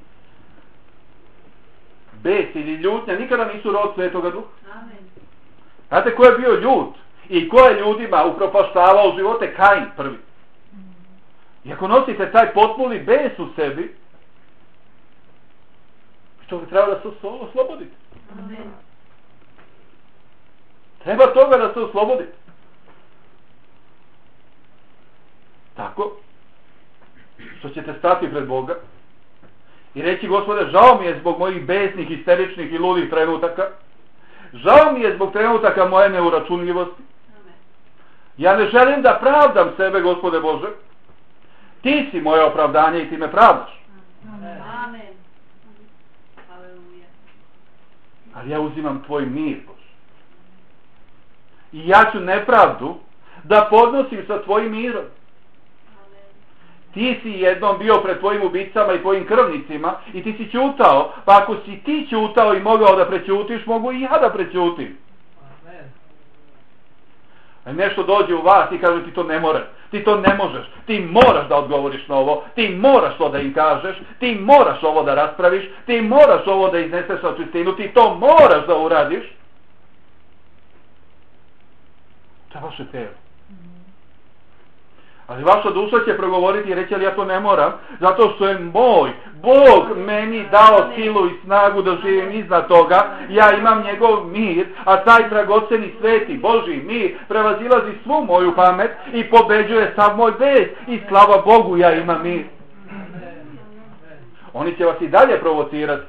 Bes ili ljutnja nikada nisu rod Svetoga Duha. Amen. Znate ko je bio ljut i ko je ljudima upropaštavao živote? Kain prvi. I ako nosite taj potpuni bes u sebi, što treba da se oslobodite. Amen. Treba toga da se oslobodite. Tako što ćete stati pred Boga i reći, Gospode, žao mi je zbog mojih besnih, histeričnih i ludih trenutaka, žao mi je zbog trenutaka moje neuračunljivosti, Ja ne želim da pravdam sebe, Gospode Bože. Ti si moje opravdanje i ti me pravdaš. Amen. Aleluja. Ali ja uzimam tvoj mir, Bože. I ja ću nepravdu da podnosim sa tvojim mirom. Ti si jednom bio pred tvojim ubicama i tvojim krvnicima i ti si ćutao, pa ako si ti ćutao i mogao da prećutiš, mogu i ja da prećutim. A nešto dođe u vas i kaže ti to ne moraš, ti to ne možeš, ti moraš da odgovoriš na ovo, ti moraš to da im kažeš, ti moraš ovo da raspraviš, ti moraš ovo da izneseš na čistinu, ti to moraš da uradiš. To je vaše telo. Ali vaša duša će progovoriti i reći, ali ja to ne moram, zato što je moj Bog meni dao silu i snagu da živim iznad toga, ja imam njegov mir, a taj dragoceni sveti Božji mir prevazilazi svu moju pamet i pobeđuje sav moj bes i slava Bogu ja imam mir. Oni će vas i dalje provocirati.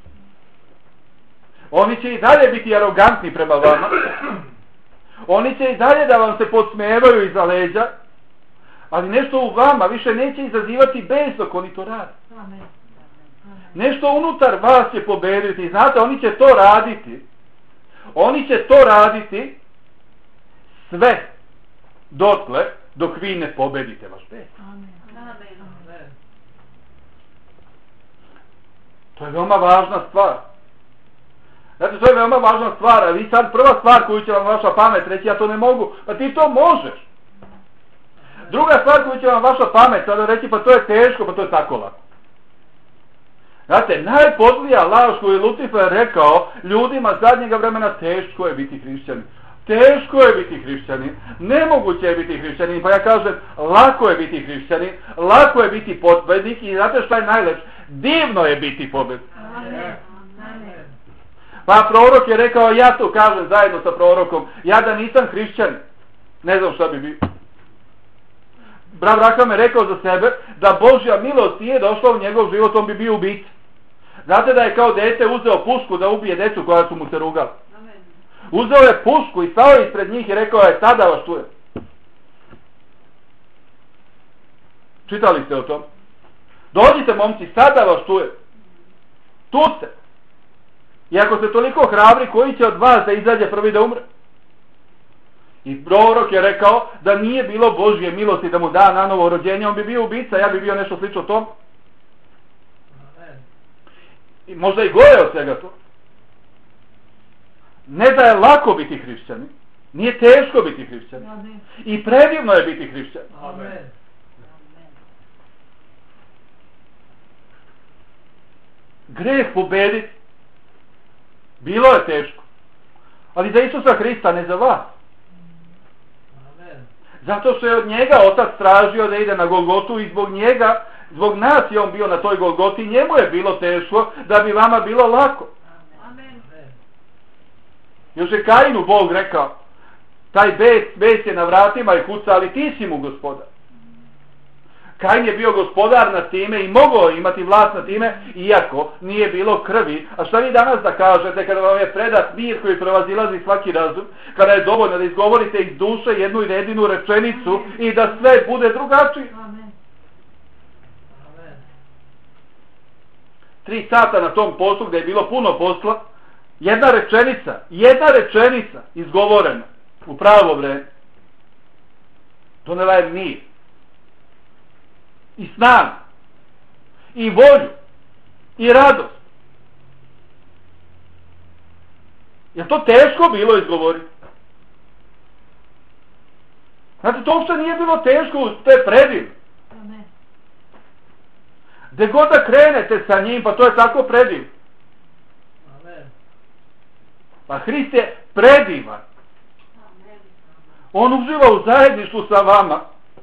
Oni će i dalje biti arogantni prema vama. Oni će i dalje da vam se podsmevaju iza leđa. Ali nešto u vama više neće izazivati bes dok oni to rade. Nešto unutar vas će pobediti. Znate, oni će to raditi. Oni će to raditi sve dotle dok vi ne pobedite vaš bes. To je veoma važna stvar. Znate, to je veoma važna stvar. A vi sad prva stvar koju će vam vaša pamet reći, ja to ne mogu. Pa ti to možeš. Druga stvar koju će vam vaša pamet sada reći, pa to je teško, pa to je tako lako. Znate, najpodlija laž koju je Lucifer rekao ljudima zadnjega vremena, teško je biti hrišćanin. Teško je biti hrišćanin, nemoguće je biti hrišćanin, pa ja kažem, lako je biti hrišćanin, lako je biti pobednik i znate šta je najlepše? Divno je biti pobednik. Pa prorok je rekao, ja to kažem zajedno sa prorokom, ja da nisam hrišćanin, ne znam šta bi bio. Brat Raham je rekao za sebe da Božja milost nije došla u njegov život, on bi bio ubica. Znate da je kao dete uzeo pušku da ubije decu koja su mu se rugali. Uzeo je pušku i stao je ispred njih i rekao je, sada vas čujem. Čitali ste o tom? Dođite momci, sada vas čujem. Tu ste. I ako ste toliko hrabri, koji će od vas da izađe prvi da umre? I prorok je rekao da nije bilo Božje milosti da mu da na novo rođenje, on bi bio ubica, ja bi bio nešto slično tom. I možda i gore od svega to. Ne da je lako biti hrišćanin, nije teško biti hrišćanin. I predivno je biti hrišćanin. Amen. Greh pobediti bilo je teško. Ali za Isusa Hrista, ne za vas. Zato što je od njega Otac tražio da ide na Golgotu i zbog njega, zbog nas je on bio na toj Golgoti, njemu je bilo teško da bi vama bilo lako. Amen. Još je Kainu Bog rekao, taj bes, bes je na vratima i kuca, ali ti si mu gospodar. Kain je bio gospodar nad time i mogao imati vlast nad time, iako nije bilo krvi. A šta vi danas da kažete kada vam je predat mir koji prevazilazi svaki razum, kada je dovoljno da izgovorite iz duše jednu jedinu rečenicu i da sve bude drugačije? Amen. Tri sata na tom poslu gdje je bilo puno posla, jedna rečenica, jedna rečenica izgovorena u pravo vreme donela je mir i snagu i volju i radost. Je to teško bilo izgovoriti? Znate, to uopšte nije bilo teško, to je predivno. Amen. Gde god da krenete sa njim, pa to je tako predivno. Amen. Pa Hrist je predivan. Amen. On uživa u zajedništvu sa vama.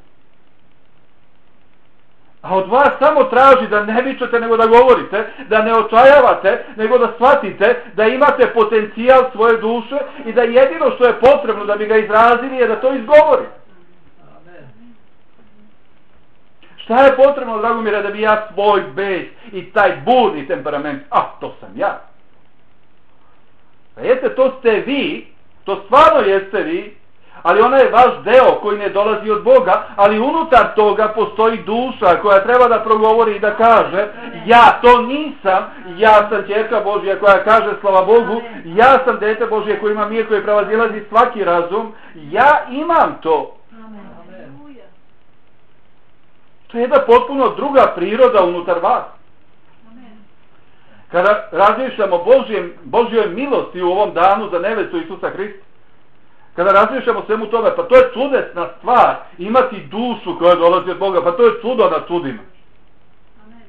A od vas samo traži da ne vičete nego da govorite, da ne očajavate, nego da shvatite da imate potencijal svoje duše i da jedino što je potrebno da bi ga izrazili je da to izgovorite. Amen. Šta je potrebno, Dragomire, da bi ja svoj bes i taj burni temperament, a to sam ja. Pa jeste, to ste vi, to stvarno jeste vi, ali ona je vaš deo koji ne dolazi od Boga, ali unutar toga postoji duša koja treba da progovori i da kaže ja to nisam, ja sam ćerka Božja koja kaže slava Bogu, ja sam dete Božje koji ima mir, koji prevazilazi svaki razum, ja imam to. Amen. Aleluja. To je jedna potpuno druga priroda unutar vas. Amen. Kada razmišljamo o Božjem, Božjoj milosti u ovom danu za nevestu Isusa Hrista, kada razmišljamo svemu tome, pa to je čudesna stvar, imati dušu koja dolazi od Boga, pa to je čudo na čudima. Amen.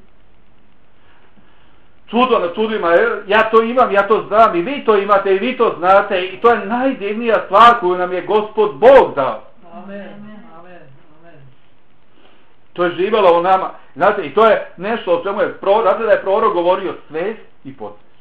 Čudo na čudima, ja to imam, ja to znam, i vi to imate, i vi to znate, i to je najdivnija stvar koju nam je Gospod Bog dao. Amen. Amen. Amen. To je živjelo u nama. Znate, i to je nešto o čemu je prorok, znate da je prorok govorio svest i podsvest.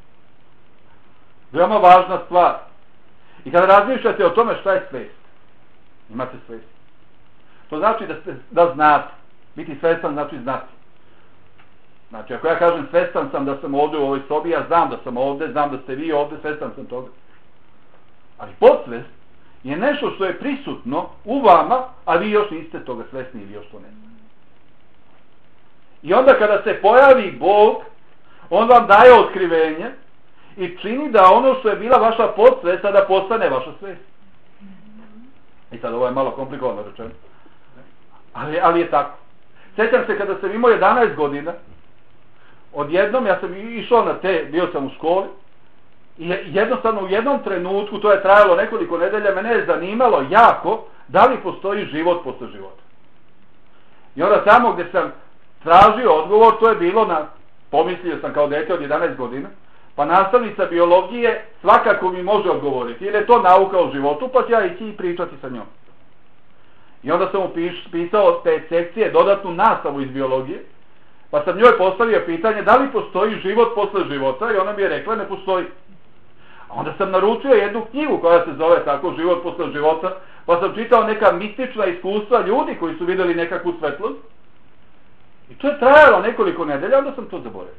Veoma važna stvar. I kada razmišljate o tome šta je svest, imate svest. To znači da, ste, da znate. Biti svestan znači znati. Znači, ako ja kažem svestan sam da sam ovdje u ovoj sobi, ja znam da sam ovdje, znam da ste vi ovdje, svestan sam toga. Ali podsvest je nešto što je prisutno u vama, a vi još niste toga svesni ili još to ne znate. I onda kada se pojavi Bog, on vam daje otkrivenje i čini da ono što je bila vaša podsvest sada postane vaša svest. I sad ovo je malo komplikovano rečeno. Ali, ali je tako. Sjećam se kada sam imao jedanaest godina, odjednom ja sam išao na te, bio sam u školi, i jednostavno u jednom trenutku, to je trajalo nekoliko nedelja, mene je zanimalo jako da li postoji život posle života. I onda tamo gdje sam tražio odgovor, to je bilo na, pomislio sam kao dete od jedanaest godina, pa nastavnica biologije svakako mi može odgovoriti, jer je to nauka o životu, pa ću ja ići i pričati sa njom. I onda sam mu pisao te sekcije, dodatnu nastavu iz biologije, pa sam njoj postavio pitanje da li postoji život posle života i ona mi je rekla ne postoji. A onda sam naručio jednu knjigu koja se zove tako Život posle života, pa sam čitao neka mistična iskustva ljudi koji su vidjeli nekakvu svetlost. I to je trajalo nekoliko nedelja, onda sam to zaboravio.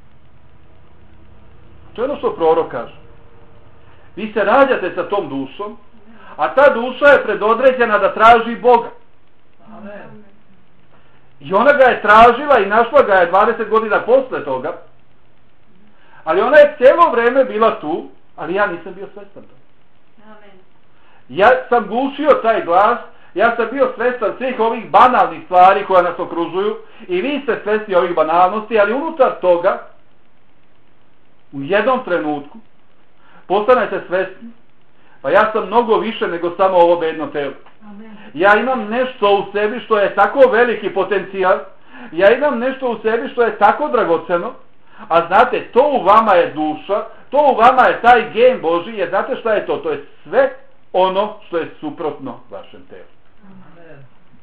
To je ono što prorok kaže. Vi se rađate sa tom dušom, a ta duša je predodređena da traži Boga. Amen. I ona ga je tražila i našla ga je dvadeset godina posle toga, ali ona je cijelo vrijeme bila tu, ali ja nisam bio svestan toga. Amen. Ja sam gušio taj glas, ja sam bio svestan svih ovih banalnih stvari koje nas okružuju i vi ste svesni ovih banalnosti, ali unutar toga u jednom trenutku postanete svesni, pa ja sam mnogo više nego samo ovo bedno telo. Amen. Ja imam nešto u sebi što je tako veliki potencijal, ja imam nešto u sebi što je tako dragoceno, a znate, to u vama je duša, to u vama je taj gen Božji, jer znate šta je to? To je sve ono što je suprotno vašem telu. Amen.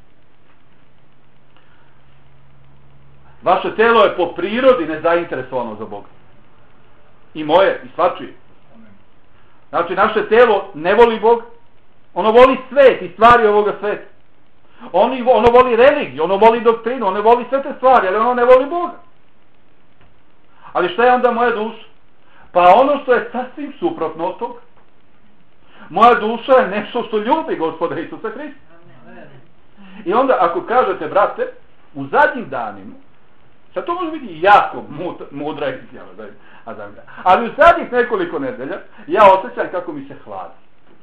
Vaše telo je po prirodi nezainteresovano za Boga. I moje, i svačije. Znači, naše telo ne voli Boga. Ono voli svet i stvari ovoga sveta. Ono, ono voli religiju, ono voli doktrinu, ono voli sve te stvari, ali ono ne voli Boga. Ali šta je onda moja duša? Pa ono što je sasvim suprotno od toga. Moja duša je nešto što ljubi Gospoda Isusa Hrista. Amen. I onda ako kažete, brate, u zadnjim danima, sad to može biti jako mudra, mudra izjava, ali u zadnjih nekoliko nedelja ja osjećam kako mi se hladi.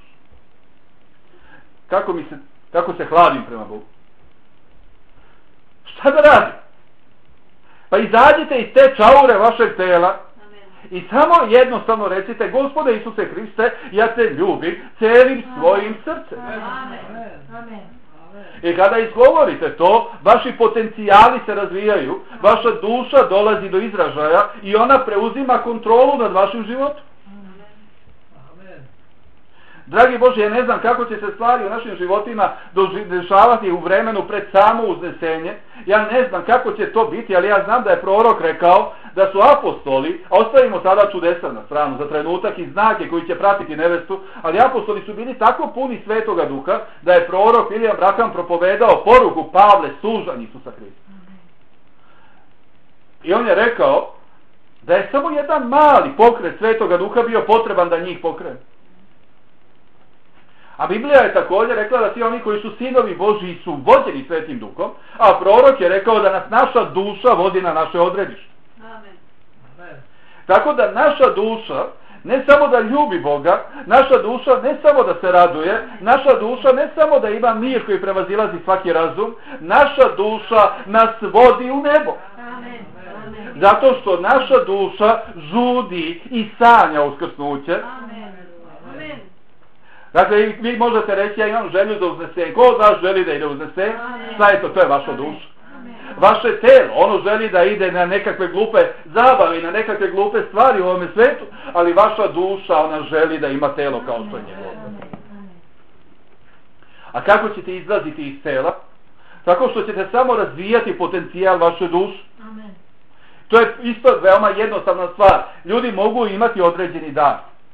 Kako, mi se, kako se hladim prema Bogu. Šta da radim? Pa izađite iz te čaure vašeg tela i samo jednostavno recite, Gospode Isuse Hriste, ja te ljubim cijelim svojim srcem. Amen. Amen. I kada izgovorite to, vaši potencijali se razvijaju, vaša duša dolazi do izražaja i ona preuzima kontrolu nad vašim životom. Amen. Dragi Bože, ja ne znam kako će se stvari u našim životima dešavati u vremenu pred samo uznesenje. Ja ne znam kako će to biti, ali ja znam da je prorok rekao da su apostoli, a ostavimo sada čudesa na stranu za trenutak i znake koji će pratiti nevestu, ali apostoli su bili tako puni Svetoga Duha da je prorok William Branham propovedao poruku Pavle, sužanj Isusa Hrista. I on je rekao da je samo jedan mali pokret Svetoga Duha bio potreban da njih pokrene. A Biblija je također rekla da svi oni koji su sinovi Božji su vođeni Svetim Duhom, a prorok je rekao da nas naša duša vodi na naše odredište. Amen. Amen. Tako da naša duša ne samo da ljubi Boga, naša duša ne samo da se raduje, naša duša ne samo da ima mir koji prevazilazi svaki razum, naša duša nas vodi u nebo. Amen. Amen. Zato što naša duša žudi i sanja uskrsnuće. Amen. Amen. Dakle, vi možete reći, ja imam želju da uznesem. Ko od vas želi da ide uznesem? Šta je to? To je vaša duša. Vaše telo, ono želi da ide na nekakve glupe zabave, na nekakve glupe stvari u ovome svetu, ali vaša duša, ona želi da ima telo kao što je njegovo. A kako ćete izlaziti iz tela? Tako što ćete samo razvijati potencijal vaše duše. To je isto veoma jednostavna stvar. Ljudi mogu imati određeni dar.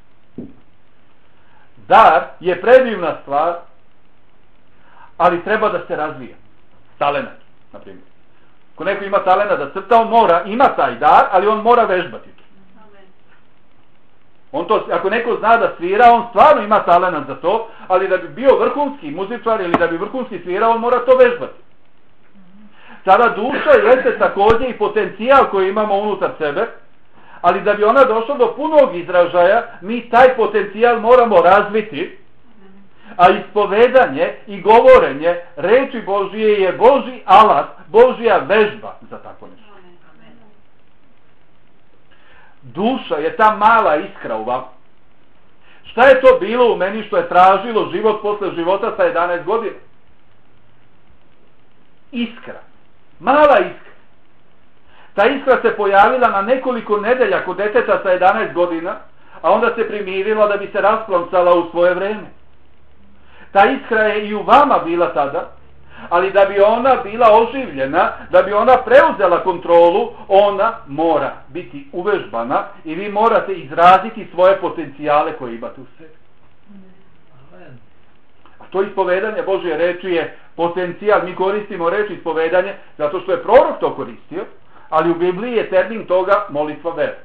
Dar je predivna stvar, ali treba da se razvija. Talenat, na primjer. Ako neko ima talena da crta, on mora, ima taj dar, ali on mora vežbati. On to, ako neko zna da svira, on stvarno ima talena za to, ali da bi bio vrhunski muzičar ili da bi vrhunski svirao, on mora to vežbati. Sada duša jeste također i potencijal koji imamo unutar sebe, ali da bi ona došla do punog izražaja, mi taj potencijal moramo razviti, a ispovedanje i govorenje reči Božije je Božji alat, Božja vežba za tako nešto. Duša je ta mala iskra u vam. Šta je to bilo u meni što je tražilo život posle života sa jedanaest godina? Iskra. Mala iskra. Ta iskra se pojavila na nekoliko nedelja kod deteta sa jedanaest godina, a onda se primirila da bi se rasplomsala u svoje vreme. Ta iskra je i u vama bila tada, ali da bi ona bila oživljena, da bi ona preuzela kontrolu, ona mora biti uvežbana i vi morate izraziti svoje potencijale koje imate u sebi. Amen. A to ispovedanje Božje reči je potencijal. Mi koristimo reč ispovedanje zato što je prorok to koristio, ali u Bibliji je termin toga molitva vere.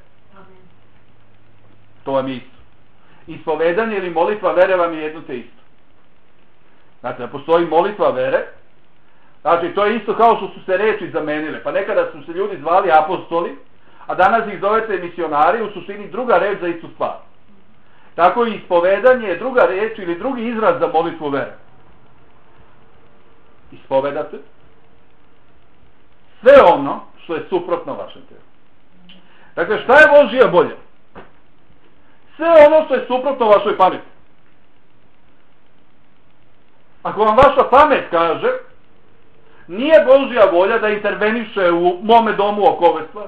To vam je isto. Ispovedanje ili molitva vere vam je jedno te isto. Znači, da postoji molitva vere, znači, to je isto kao što su se reči zamenile. Pa nekada su se ljudi zvali apostoli, a danas ih zovete misionari, u suštini druga reč za istu stvar. Tako i ispovedanje je druga reč ili drugi izraz za molitvu vere. Ispovedate sve ono što je suprotno vašem tijelu. Dakle, šta je Božja volja? Sve ono što je suprotno vašoj pameti. Ako vam vaša pamet kaže, nije Božja volja da interveniše u mome domu oko ove stvari.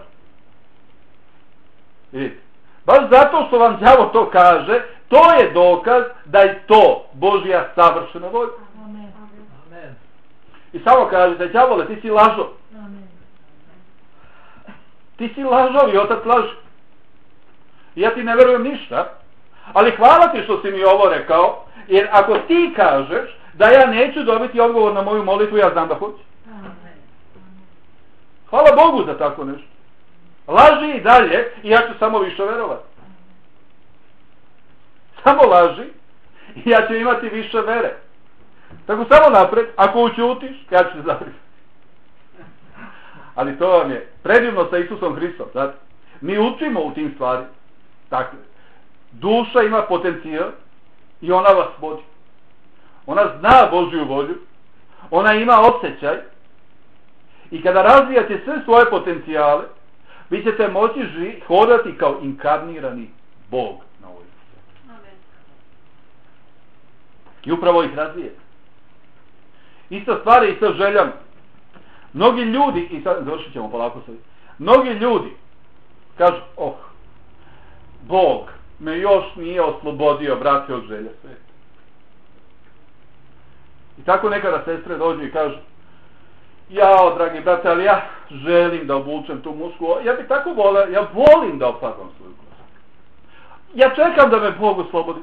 Vidite, baš zato što vam đavo to kaže, to je dokaz da je to Božja savršena volja. Amen. I samo kažete, đavole, ti si lažo. Ti si lažov i otac laži. Ja ti ne verujem ništa, ali hvala ti što si mi ovo rekao, jer ako ti kažeš da ja neću dobiti odgovor na moju molitvu, ja znam da hoću. Hvala Bogu za tako nešto. Laži i dalje i ja ću samo više verovati. Samo laži i ja ću imati više vere. Tako samo napred, ako učutiš, ja ću se završiti. Ali to vam je predivno sa Isusom Hristom. Znate? Mi učimo u tim stvari. Dakle, duša ima potencijal i ona vas vodi. Ona zna Božju volju, ona ima osjećaj i kada razvijate sve svoje potencijale, vi ćete moći ži, hodati kao inkarnirani Bog na ovoj svijetu. I upravo ih razvijete. Ista stvar je i sa željama. Mnogi ljudi, i sad završit ćemo polako sad, mnogi ljudi kažu, oh, Bog me još nije oslobodio, brate, od želja sveta. I tako nekada sestre dođu i kažu, jao, dragi brate, ali ja želim da obučem tu musku, ja bi tako volio, ja volim da opadam svoju kosu. Ja čekam da me Bog oslobodi.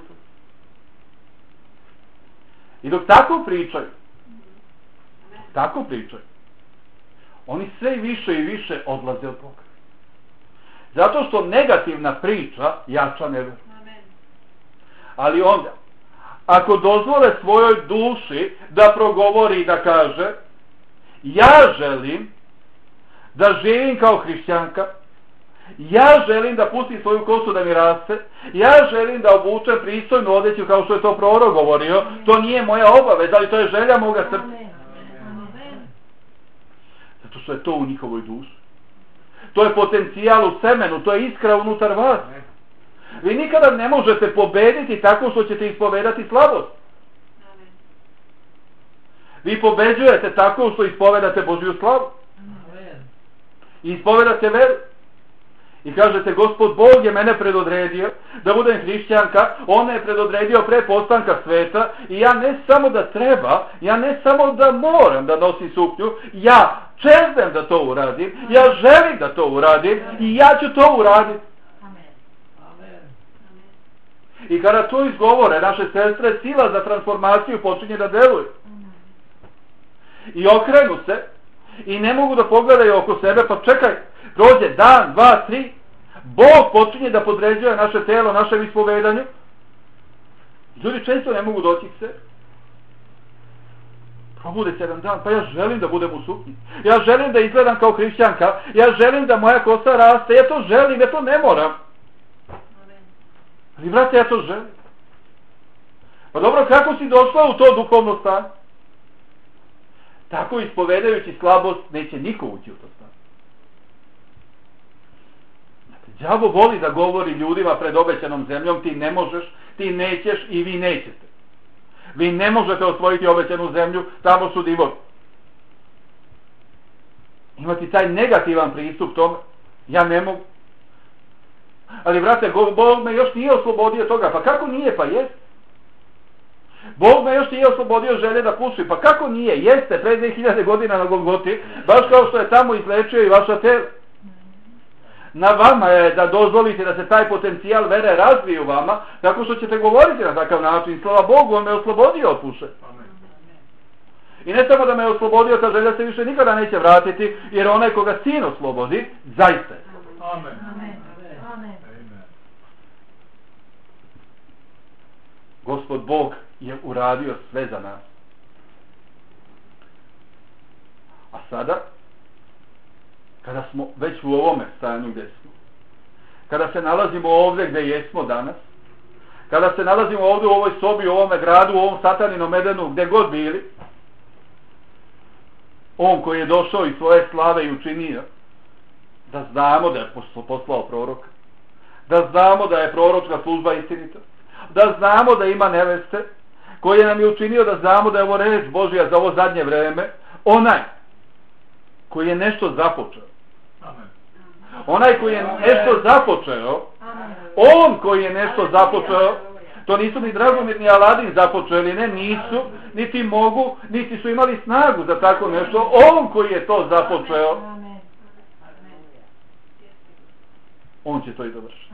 I dok tako pričaju, tako pričaju, oni sve više i više odlaze od Boga. Zato što negativna priča jača neveru. Ali onda, ako dozvole svojoj duši da progovori i da kaže ja želim da živim kao hrišćanka, ja želim da pustim svoju kosu da mi raste, ja želim da obučem pristojnu odjeću kao što je to prorok govorio, to nije moja obaveza, ali to je želja moga srca. Zato što je to u njihovoj duši. To je potencijal u semenu, to je iskra unutar vas. Vi nikada ne možete pobediti tako što ćete ispovedati slabost. Vi pobeđujete tako što ispovedate Božju slavu. I ispovedate veru. I kažete, Gospod Bog je mene predodredio da budem hrišćanka, On me je predodredio pre postanka sveta i ja ne samo da treba, ja ne samo da moram da nosim suknju, ja čeznem da to uradim, ja želim da to uradim i ja ću to uraditi. I kada to izgovore, naše sestre, sila za transformaciju počinje da deluje. I okrenu se i ne mogu da pogledaju oko sebe, pa čekaj, prođe dan, dva, tri, Bog počinje da podređuje naše telo, našem ispovedanju. Ljudi često ne mogu doći k se. Probude se jedan dan, pa ja želim da budem u suknji. Ja želim da izgledam kao hrišćanka, ja želim da moja kosa raste, ja to želim, ja to ne moram. Ali brate, ja to želim. Pa dobro, kako si došla u to duhovno stanje? Tako ispovedajući slabost neće niko ući u to stanje. Đavo voli da govori ljudima pred obećanom zemljom, ti ne možeš, ti nećeš i vi nećete. Vi ne možete osvojiti obećanu zemlju, tamo su divoti. Imati taj negativan pristup tome, ja ne mogu. Ali brate, Bog me još nije oslobodio toga, pa kako nije, pa jest. Bog me još nije oslobodio želje da puši, pa kako nije, jeste, pre dvije hiljade godina na Golgoti, baš kao što je tamo izlečio i vaša tela. Na vama je da dozvolite da se taj potencijal vere razvije u vama, tako što ćete govoriti na takav način. Slava Bogu, On me oslobodio od puše. I ne samo da me oslobodio, ta želja se više nikada neće vratiti, jer onaj koga Sin oslobodi, zaista je. Amen. Amen. Gospod Bog je uradio sve za nas. A sada, kada smo već u ovome stanju gdje smo, kada se nalazimo ovdje gdje jesmo danas, kada se nalazimo ovdje u ovoj sobi, u ovome gradu, u ovom sataninom Edenu, gdje god bili, On koji je došao iz svoje slave i učinio da znamo da je poslao proroka, da znamo da je proročka služba istinita, da znamo da ima neveste, koji nam je učinio da znamo da je ovo reč Božja za ovo zadnje vreme, onaj koji je nešto započeo. Onaj koji je nešto započeo, on koji je nešto započeo, to nisu ni Dragomir ni Aladin započeli, ne, nisu, niti mogu, niti su imali snagu za tako nešto, on koji je to započeo, on će to i završiti.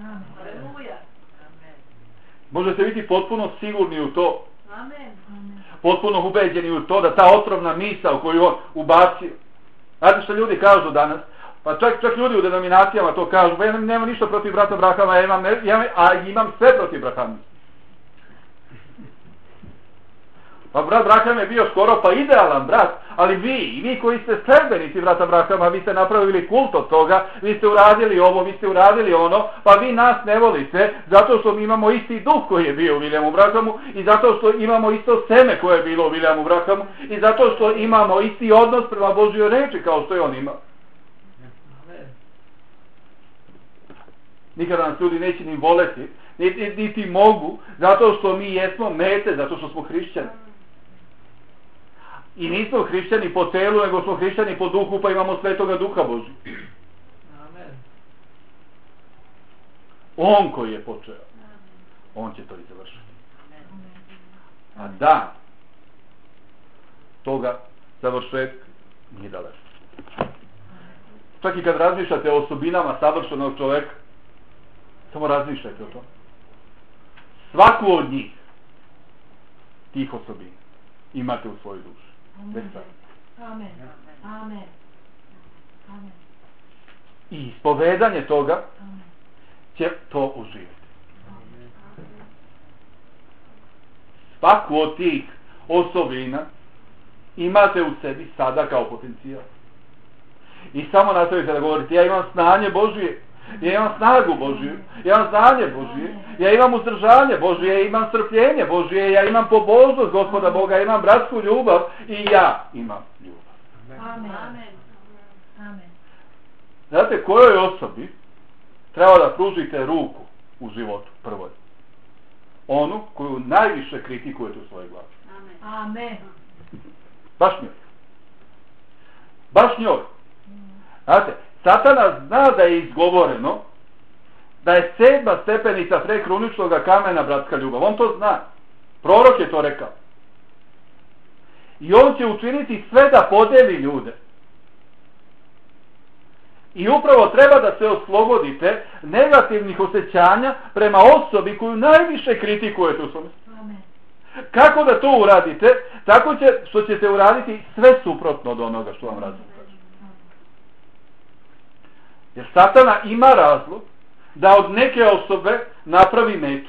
Možete biti potpuno sigurni u to, potpuno ubeđeni u to da ta otrovna misao koju on ubacio. Znate što ljudi kažu danas? Pa čak, čak ljudi u denominacijama to kažu, pa ja nemam ništa protiv brata Brahama, ja imam, ja, a imam sve protiv Brahama. Pa brat Braham je bio skoro pa idealan brat, ali vi, vi koji ste sledbenici brata Brahama, vi ste napravili kult od toga, vi ste uradili ovo, vi ste uradili ono, pa vi nas ne volite, zato što mi imamo isti duh koji je bio u Williamu Brahamu i zato što imamo isto seme koje je bilo u Williamu Brahamu i zato što imamo isti odnos prema Božjoj reči kao što je on ima. Nikada nas ljudi neće ni voleti, niti, niti mogu, zato što mi jesmo mete, zato što smo hrišćani. I nismo hrišćani po telu, nego smo hrišćani po duhu, pa imamo svetoga duha Božja. On koji je počeo, on će to i završiti. A da, toga završetka nije daleko. Čak i kad razmišljate o osobinama savršenog čoveka, samo razmišljajte o tom. Svaku od njih, tih osobina, imate u svojoj duši. Amen. Amen. Amen. Amen. I ispovedanje toga će to uživjeti. svaku od tih osobina imate u sebi sada kao potencijal. I samo nastavite da govorite, ja imam znanje Božije, ja imam snagu Božiju, ja imam znanje Božije, ja imam uzdržanje Božije, ja imam strpljenje Božije, ja imam pobožnost Gospoda Boga, ja imam bratsku ljubav i ja imam ljubav. Amen. Amen. Znate, kojoj osobi treba da pružite ruku u životu prvoj? Onu koju najviše kritikujete u svojoj glavi. Amen. Baš njoj. Baš njoj. Znate, Satana zna da je izgovoreno da je sedma stepenica pre kruničnog kamena bratska ljubav. On to zna. Prorok je to rekao. I on će učiniti sve da podeli ljude. I upravo treba da se oslobodite negativnih osjećanja prema osobi koju najviše kritikujete u svome. Kako da to uradite? Tako će, što ćete uraditi sve suprotno od onoga što vam razum kaže. Jer Satana ima razlog da od neke osobe napravi metu.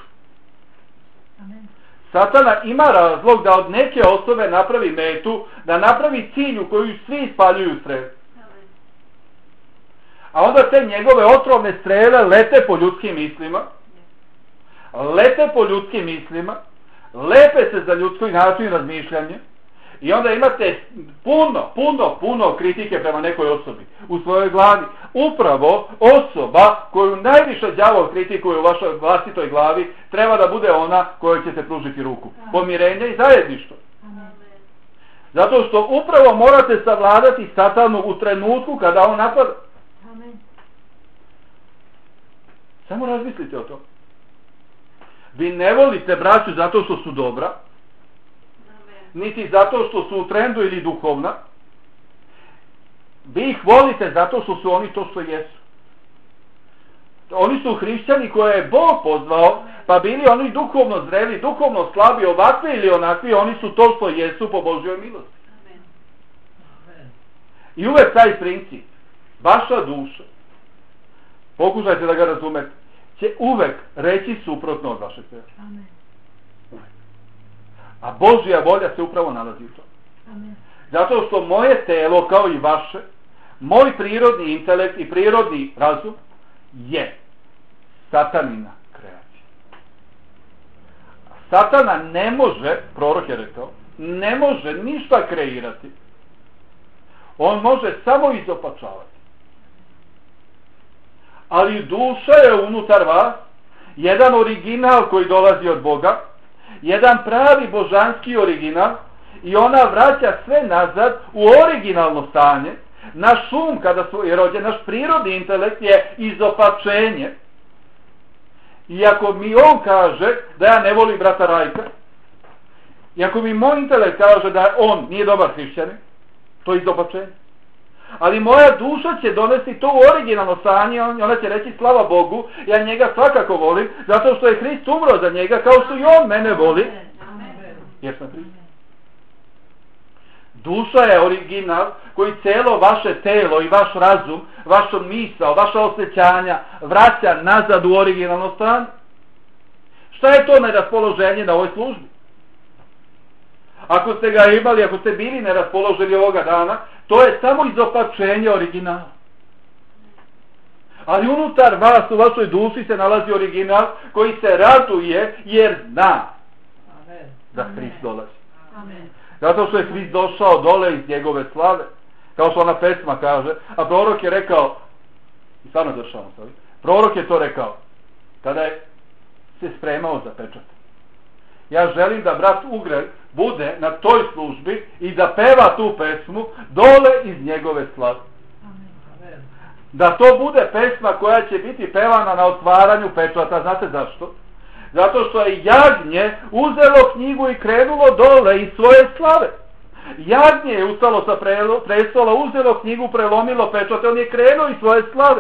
Satana ima razlog da od neke osobe napravi metu, da napravi cilj u koju svi ispaljuju strele. A onda te njegove otrovne strele lete po ljudskim mislima, lete po ljudskim mislima, lepe se za ljudski način razmišljanja i onda imate puno, puno, puno kritike prema nekoj osobi u svojoj glavi. Upravo osoba koju najviše đavol kritikuje u vašoj vlastitoj glavi treba da bude ona kojoj ćete pružiti ruku. Pomirenje i zajedništvo. Zato što upravo morate savladati Satanu u trenutku kada on napada. Samo razmislite o tom. Vi ne volite braću zato što su dobra, niti zato što su u trendu ili duhovna. Vi ih volite zato što su oni to što jesu. Oni su hrišćani koje je Bog pozvao, pa bili oni duhovno zreli, duhovno slabi, ovakvi ili onakvi, oni su to što jesu po Božjoj milosti. I uvek taj princip, vaša duša, pokušajte da ga razumete, će uvek reći suprotno od vašeg tela. A Božja volja se upravo nalazi u tome. Zato što moje telo, kao i vaše, moj prirodni intelekt i prirodni razum je Satanina kreacija. Satana ne može, prorok je rekao, ne može ništa kreirati. On može samo izopačavati. Ali duša je unutar vas jedan original koji dolazi od Boga, jedan pravi božanski original i ona vraća sve nazad u originalno stanje. Naš um kada je rođen, naš prirodni intelekt je izopačenje. I ako mi on kaže da ja ne volim brata Rajka, i ako mi moj intelekt kaže da on nije dobar hrišćanin, to je izopačenje. Ali moja duša će donesti to u originalno stanje, ona će reći slava Bogu, ja njega svakako volim, zato što je Hrist umro za njega, kao što i on mene voli, jer sam Hrist. Duša je original koji celo vaše telo i vaš razum, vaša misao, vaša osjećanja vraća nazad u originalno stanje. Šta je to neraspoloženje na ovoj službi? Ako ste ga imali, ako ste bili neraspoloženi ovoga dana, to je samo izopačenje originala. Ali unutar vas, u vašoj duši se nalazi original koji se raduje jer zna da Hrist dolazi. Zato što je Hrist došao dole iz njegove slave, kao što ona pesma kaže, a prorok je rekao, i stvarno završavamo s ovim, prorok je to rekao, kada je se spremao za pečat. Ja želim da brat Ugrel bude na toj službi i da peva tu pesmu dole iz njegove slave. Da to bude pesma koja će biti pevana na otvaranju pečata. Znate zašto? Zato što je jagnje uzelo knjigu i krenulo dole iz svoje slave. Jagnje je ustalo sa prestola, uzelo knjigu, prelomilo pečate, on je krenuo iz svoje slave.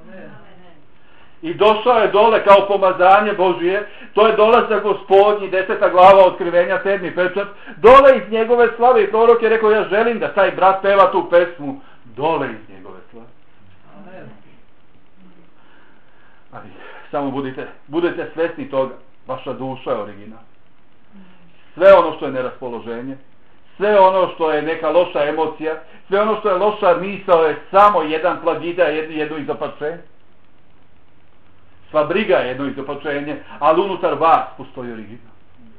I došao je dole kao pomazanje Božije, to je dolazak Gospodnji, deseta glava otkrivenja, sedmi pečat, dole iz njegove slave. I prorok je rekao, ja želim da taj brat peva tu pesmu dole iz njegove slave. Amen. Ali samo budite, budete svesni toga, vaša duša je original. sve ono što je neraspoloženje, sve ono što je neka loša emocija, sve ono što je loša misao je samo jedan plagida, jedno izopačenje. Sva briga je jedno izopačenje, ali unutar vas postoji original.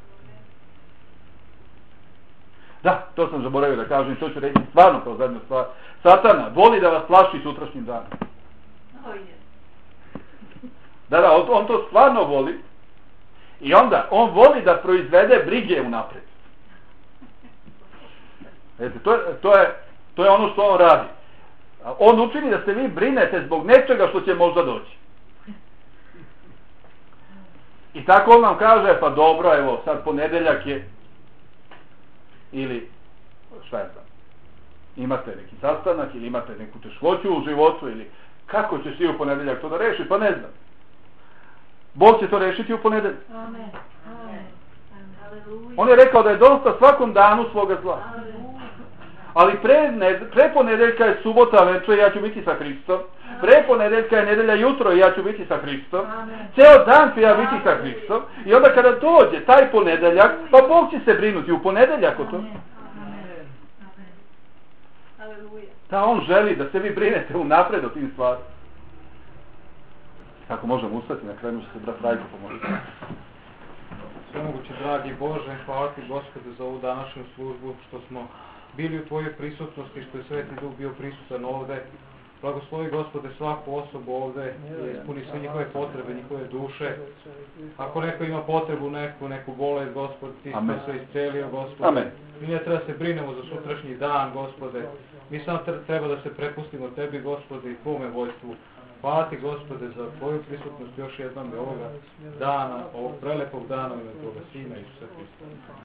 Da, to sam zaboravio da kažem, to ću reći stvarno kao zadnju stvar. Satana voli da vas plaši sutrašnjim danom. Da, da, on, on to stvarno voli. I onda, on voli da proizvede brige unapred. Vidite, to, je, to, je, to je ono što on radi. On učini da se vi brinete zbog nečega što će možda doći. I tako on nam kaže, pa dobro, evo, sad ponedeljak je, ili šta je znam, imate neki sastanak, ili imate neku teškoću u životu, ili kako ćeš ti u ponedeljak to da reši, pa ne znam. Bog će to rešiti u ponedeljak. Amen. Amen. On je rekao da je dosta svakom danu svoga zla. Ali pre, ne, pre ponedeljka je subota večer, ja ću biti sa Hristom. Pre ponedeljka je nedelja jutro i ja ću biti sa Hristom. Ceo dan ću ja biti sa Hristom. I onda kada dođe taj ponedeljak, pa Bog će se brinuti u ponedeljak o to. Da, on želi da se vi brinete unapred o tim stvarima. Kako možemo ustati, na kraju će se brat Rajko pomoći. Svemogući dragi Bože, hvala ti Gospode za ovu današnju službu, što smo bili u tvojoj prisutnosti, što je Sveti Duh bio prisutan ovde. Blagoslovi Gospode svaku osobu ovde, ispuni sve njihove potrebe, njihove duše. Ako neko ima potrebu, neku, neku bolest, Gospod, ti smo se iscelio, Gospode. Amen. Mi ne treba se brinemo za sutrašnji dan, Gospode. Mi samo treba da se prepustimo tebi, Gospode, i tvome vojstvu. Hvala ti, Gospode, za tvoju prisutnost još jednom i ovoga dana, ovog prelepog dana, u ime tvoga Sina Isusa Hrista.